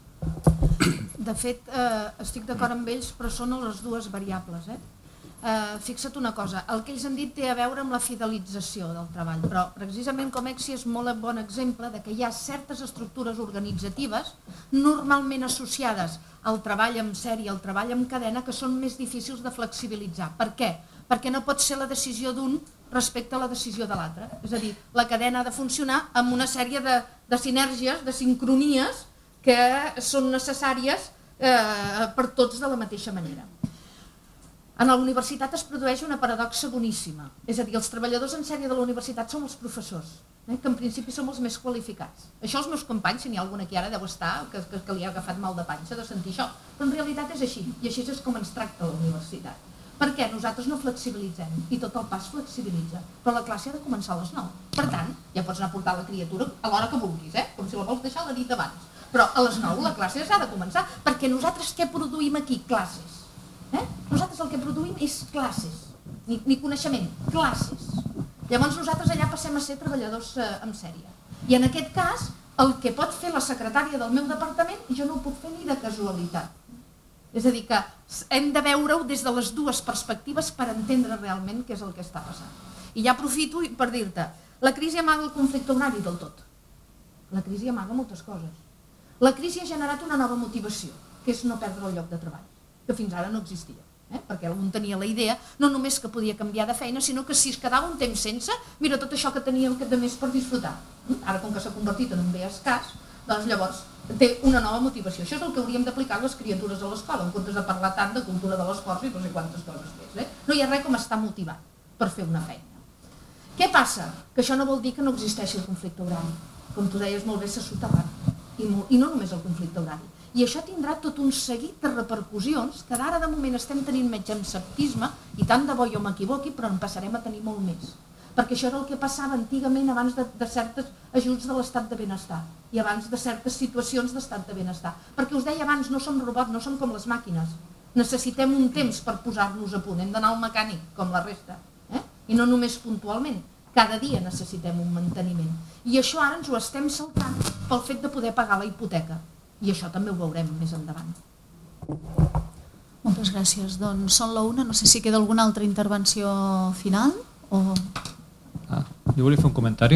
S4: De fet, estic d'acord amb ells, però són les dues variables. Fixa't una cosa, el que ells han dit té a veure amb la fidelització del treball, però precisament Comexi és molt bon exemple de que hi ha certes estructures organitzatives normalment associades al treball en sèrie, al treball en cadena, que són més difícils de flexibilitzar. Per què? Perquè no pot ser la decisió d'un respecte a la decisió de l'altre. És a dir, la cadena ha de funcionar amb una sèrie de sinergies, de sincronies, que són necessàries per tots de la mateixa manera. En la universitat es produeix una paradoxa boníssima, és a dir, els treballadors en sèrie de la universitat som els professors, que en principi som els més qualificats. Això els meus companys, si n'hi ha algun aquí ara deu estar, que li ha agafat mal de panxa de sentir això, però en realitat és així, i així és com ens tracta la universitat. Perquè nosaltres no flexibilitzem, i tot el pas flexibilitza, però la classe ha de començar a les 9. Per tant, ja pots anar a portar la criatura a l'hora que vulguis, com si la vols deixar a la nit abans. Però a les 9 la classe ja ha de començar, perquè nosaltres què produïm aquí? Classes. Nosaltres el que produïm és classes, ni coneixement, classes. Llavors nosaltres allà passem a ser treballadors en sèrie. I en aquest cas, el que pot fer la secretària del meu departament, jo no ho puc fer ni de casualitat. És a dir, que hem de veure-ho des de les dues perspectives per entendre realment què és el que està passant. I ja aprofito per dir-te, la crisi amaga el conflicte horari del tot. La crisi amaga moltes coses. La crisi ha generat una nova motivació, que és no perdre el lloc de treball, que fins ara no existia, perquè algun tenia la idea no només que podia canviar de feina, sinó que si es quedava un temps sense, mira tot això que teníem de més per disfrutar. Ara, com que s'ha convertit en un bé escàs, doncs llavors té una nova motivació. Això és el que hauríem d'aplicar les criatures a l'escola, en comptes de parlar tant de cultura de l'esforç i no sé quantes coses més. No hi ha res com estar motivat per fer una feina. Què passa? Que això no vol dir que no existeixi el conflicte horari. Com tu deies molt bé, s'ha soterrat. I no només el conflicte horari. I això tindrà tot un seguit de repercussions que d'ara de moment estem tenint menys escepticisme, i tant de bo jo m'equivoqui, però en passarem a tenir molt més. Perquè això era el que passava antigament abans de certes ajuts de l'estat de benestar i abans de certes situacions d'estat de benestar. Perquè us deia abans, no som robots, no som com les màquines. Necessitem un temps per posar-nos a punt, hem d'anar al mecànic, com la resta. I no només puntualment, cada dia necessitem un manteniment. I això ara ens ho estem saltant pel fet de poder pagar la hipoteca. I això també ho veurem més endavant.
S1: Moltes gràcies. Doncs són la una, no sé si queda alguna altra intervenció final o...
S5: Jo volia fer un comentari.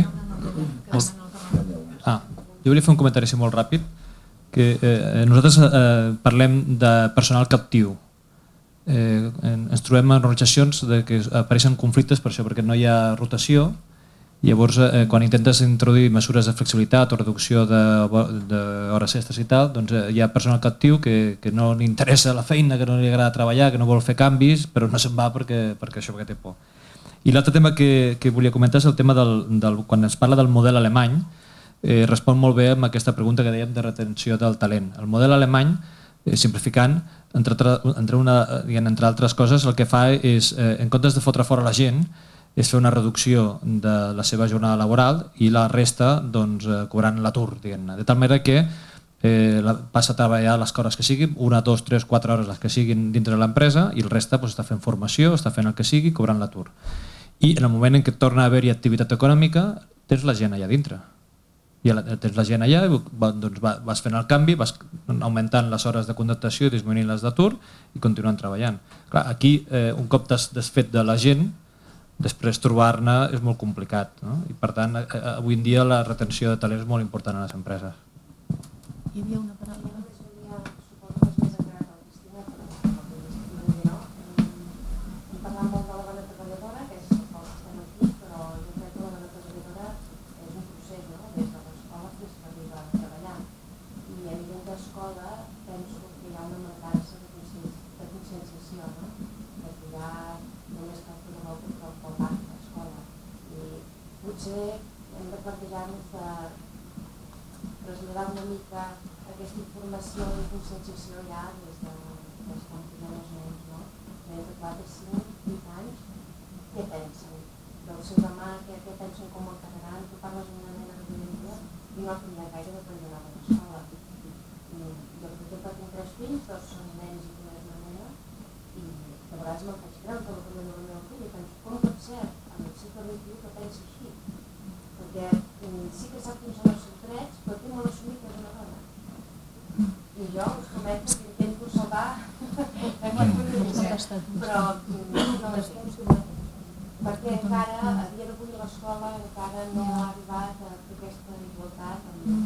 S5: Jo volia fer un comentari molt ràpid, que nosaltres parlem de personal captiu. Ens trobem en organitzacions que apareixen conflictes per això, perquè no hi ha rotació. Llavors, quan intentes introduir mesures de flexibilitat o reducció d'hores extres i tal, doncs hi ha personal captiu que no li interessa la feina, que no li agrada treballar, que no vol fer canvis, però no se'n va perquè té por. I l'altre tema que volia comentar és el tema quan es parla del model alemany, respon molt bé amb aquesta pregunta que dèiem de retenció del talent. El model alemany, simplificant, entre altres coses, el que fa és, en comptes de fotre fora la gent, és fer una reducció de la seva jornada laboral i la resta cobrant l'atur, de tal manera que passa a treballar les hores que siguin, 1, 2, 3, 4 hores les que siguin dintre de l'empresa, i el resta està fent formació, està fent el que sigui, cobrant l'atur. I en el moment en què torna a haver-hi activitat econòmica, tens la gent allà dintre. I tens la gent allà, vas fent el canvi, vas augmentant les hores de contractació i disminuint les d'atur i continuant treballant. Clar, aquí, un cop t'has desfet de la gent, després trobar-ne és molt complicat, i per tant avui en dia la retenció de talent és molt important a les empreses.
S1: Hi havia una paraula.
S6: Parlant molt de la dona treballadora, que és el que estem aquí, però jo crec que la dona treballadora és un procés, des de l'escola fins que arriba a treballar. I a nivell d'escola penso que hi ha una mancança de conscienciació, que ja només cal fer una volta pel banc a l'escola. I potser hem de plantejar-nos de traslladar una mica aquesta informació i conscienciació ja des quan tenen els nens, nens de 4, 5, 8 anys, què pensen? Del seu demà, què pensen, com el quedaran? Tu parles amb una nena de dia i no tenia gaire de quan anava a l'escola. Jo, per exemple, tinc 3 fills, 2 són nens i 1 és una nena, i de vegades me'l faig creure que el meu fill, i penso, com pot ser en el segle XXI que pensi així? Perquè sí que sap quins són els seus drets, però tinc molt assumit que és una dona. I jo us prometo que intento salvar aquest punt de vista, però no estem, perquè encara a dia d'avui l'escola encara no ha arribat a fer aquesta igualtat.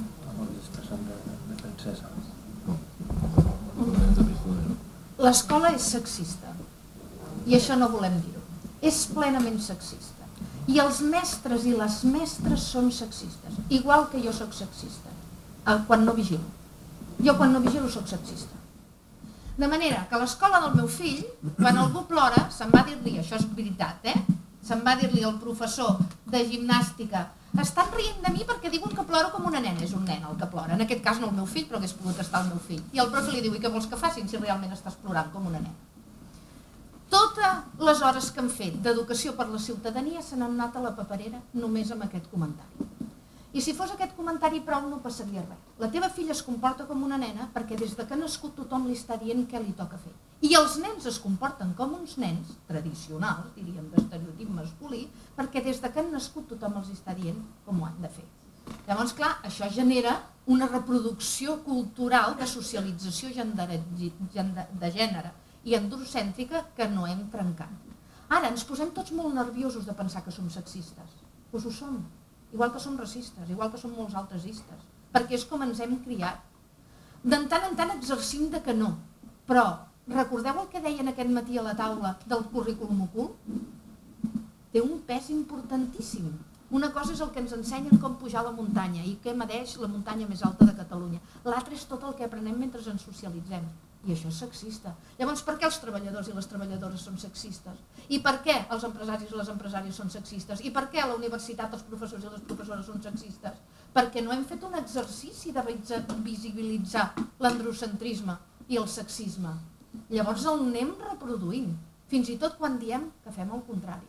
S4: L'escola és sexista, i això no volem dir-ho. És plenament sexista. I els mestres i les mestres són sexistes, igual que jo sóc sexista, quan no vigilo. Jo quan no vigilo soc sexista. De manera que a l'escola del meu fill, quan algú plora, se'n va dir-li, això és veritat, se'n va dir-li al professor de gimnàstica, estan rient de mi perquè diuen que ploro com una nena. És un nen el que plora, en aquest cas no el meu fill, però hagués pogut estar el meu fill. I el profe li diu, i què vols que facin si realment estàs plorant com una nena? Totes les hores que hem fet d'educació per la ciutadania se n'han anat a la paperera només amb aquest comentari. I si fos aquest comentari prou no passaria res. La teva filla es comporta com una nena perquè des de que ha nascut tothom li està dient què li toca fer. I els nens es comporten com uns nens tradicionals, diríem d'estereotip masculí, perquè des de que han nascut tothom els està dient com ho han de fer. Llavors, clar, això genera una reproducció cultural de socialització de gènere i androcèntrica que no hem trencat. Ara, ens posem tots molt nerviosos de pensar que som sexistes. Doncs ho som. Igual que som racistes, igual que som molts altres istes, perquè és com ens hem criat. De tant en tant exercim de que no, però recordeu el que deien aquest matí a la taula del currículum ocult? Té un pes importantíssim. Una cosa és el que ens ensenyen com pujar la muntanya i què medeix la muntanya més alta de Catalunya. L'altre és tot el que aprenem mentre ens socialitzem. I això és sexista. Llavors, per què els treballadors i les treballadores són sexistes? I per què els empresaris i les empresàries són sexistes? I per què a la universitat els professors i les professores són sexistes? Perquè no hem fet un exercici de visibilitzar l'androcentrisme i el sexisme. Llavors el anem reproduint, fins i tot quan diem que fem el contrari.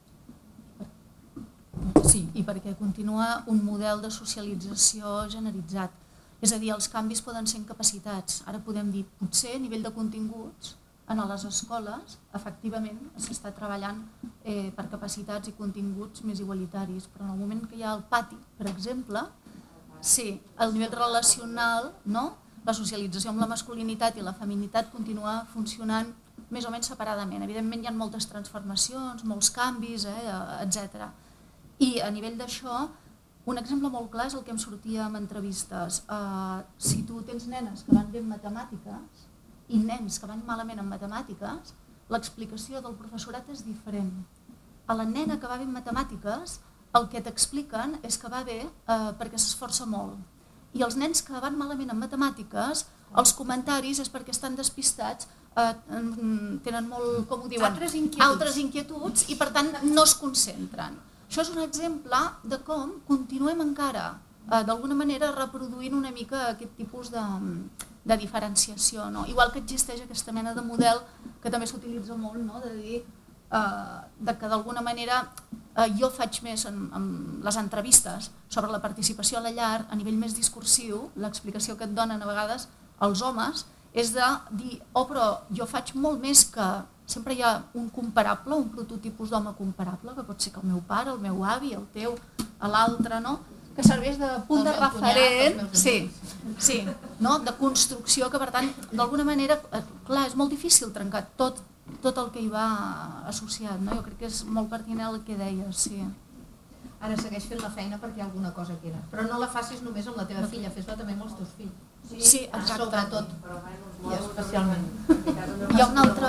S1: Sí, i perquè continua un model de socialització generalitzat. És a dir, els canvis poden ser incapacitats. Ara podem dir, potser a nivell de continguts, en les escoles, efectivament, s'està treballant per capacitats i continguts més igualitaris, però en el moment que hi ha el pati, per exemple, sí, el nivell relacional, no? La socialització amb la masculinitat i la feminitat continua funcionant més o menys separadament. Evidentment hi ha moltes transformacions, molts canvis, etc. I a nivell d'això, un exemple molt clar és el que em sortia en entrevistes. Si tu tens nenes que van bé en matemàtiques i nens que van malament en matemàtiques, l'explicació del professorat és diferent. A la nena que va bé en matemàtiques, el que t'expliquen és que va bé perquè s'esforça molt. I els nens que van malament en matemàtiques, els comentaris és perquè estan despistats, tenen molt, com ho diuen, altres inquietuds i per tant no es concentren. Això és un exemple de com continuem encara, d'alguna manera, reproduint una mica aquest tipus de diferenciació. Igual que existeix aquesta mena de model que també s'utilitza molt, de dir que d'alguna manera jo faig més en les entrevistes sobre la participació a la llar, a nivell més discursiu, l'explicació que et donen a vegades els homes és de dir, però jo faig molt més que... Sempre hi ha un comparable, un prototipus d'home comparable, que pot ser que el meu pare, el meu avi, el teu, l'altre, que serveix de punt de referent, de construcció, que per tant, d'alguna manera, clar, és molt difícil trencar tot el que hi va associat. Jo crec que és molt pertinent el que deies, sí.
S4: Ara segueix fent la feina perquè alguna cosa queda, però no la facis només amb la teva filla, fes-la també amb els teus fills.
S1: Sí, exacte.
S4: Sobretot, i especialment.
S1: Hi ha una altra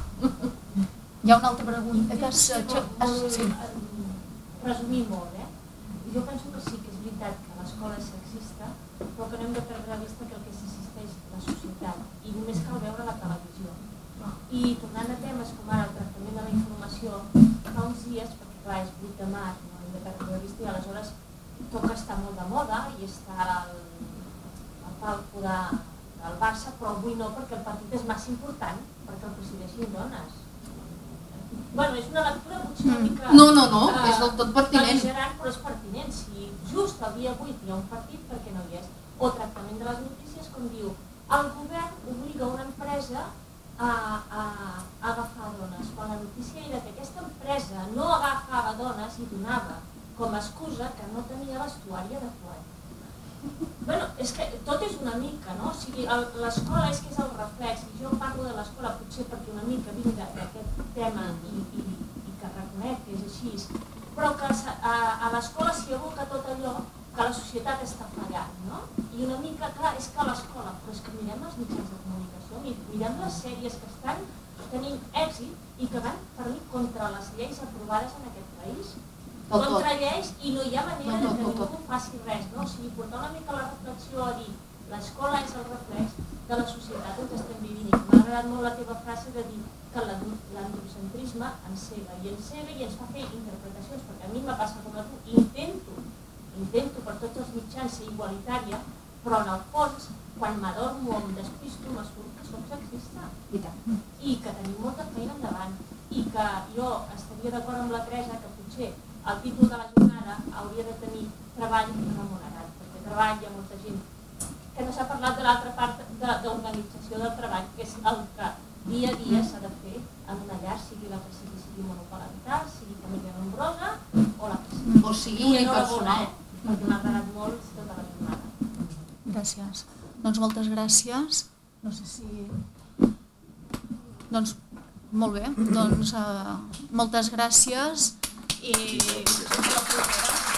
S1: pregunta que
S6: sí. Resumir molt, Jo penso que sí que és veritat que l'escola és sexista, però que no hem de perdre la vista que el que s'assisteix la societat i només cal veure la televisió. I tornant a temes com ara el tractament de la informació, fa uns dies, perquè clar, és 8 de març, no hem de perdre la vista i aleshores toca estar molt de moda i estar al palco del Barça, però avui no perquè el partit és massa important perquè el presideixin dones. Bueno, és una lectura potser una mica...
S4: No, és del tot pertinent.
S6: Bel·ligerant, però és pertinent. Si just el dia 8 hi ha un partit, per què no hi és? O tractament de les notícies, com diu, el govern obliga una empresa a agafar dones. Quan la notícia era que aquesta empresa no agafava dones i donava com a excusa que no tenia vestuari adequat. Bueno, és que tot és una mica, no? O sigui, l'escola és que és el reflex, i jo parlo de l'escola potser perquè una mica vinc d'aquest tema i que reconec que és així, però que a l'escola s'hi aboca tot allò que la societat està fallant, no? I una mica, clar, és que a l'escola, però és que mirem els mitjans de comunicació, mirem les sèries que estan tenint èxit i que van per mi contra les lleis aprovades en aquest país, contra lleis i no hi ha manera que ningú faci res, no? O sigui, portar una mica la reflexió a dir l'escola és el reflex de la societat on estem vivint. I m'ha agradat molt la teva frase de dir que l'androcentrisme encega i ens fa fer interpretacions, perquè a mi me passa com a tu, intento per tots els mitjans ser igualitària, però en el fons, quan m'adormo o em despisto, m'escurt que soc sexista i que tenim molta feina endavant i que jo estaria d'acord amb la Teresa que potser el títol de la jornada hauria de tenir treball remunerat, perquè treball hi ha molta gent que no s'ha parlat de l'altra part d'organització del treball, que és el que dia a dia s'ha de fer en una llar, sigui la que sigui monoparental, sigui família nombrosa o la que sigui.
S7: O sigui unipersonal.
S6: Perquè m'ha agradat molt tota la jornada.
S1: Gràcies. Doncs moltes gràcies. No sé si... Doncs molt bé. Doncs moltes gràcies i fins la propera.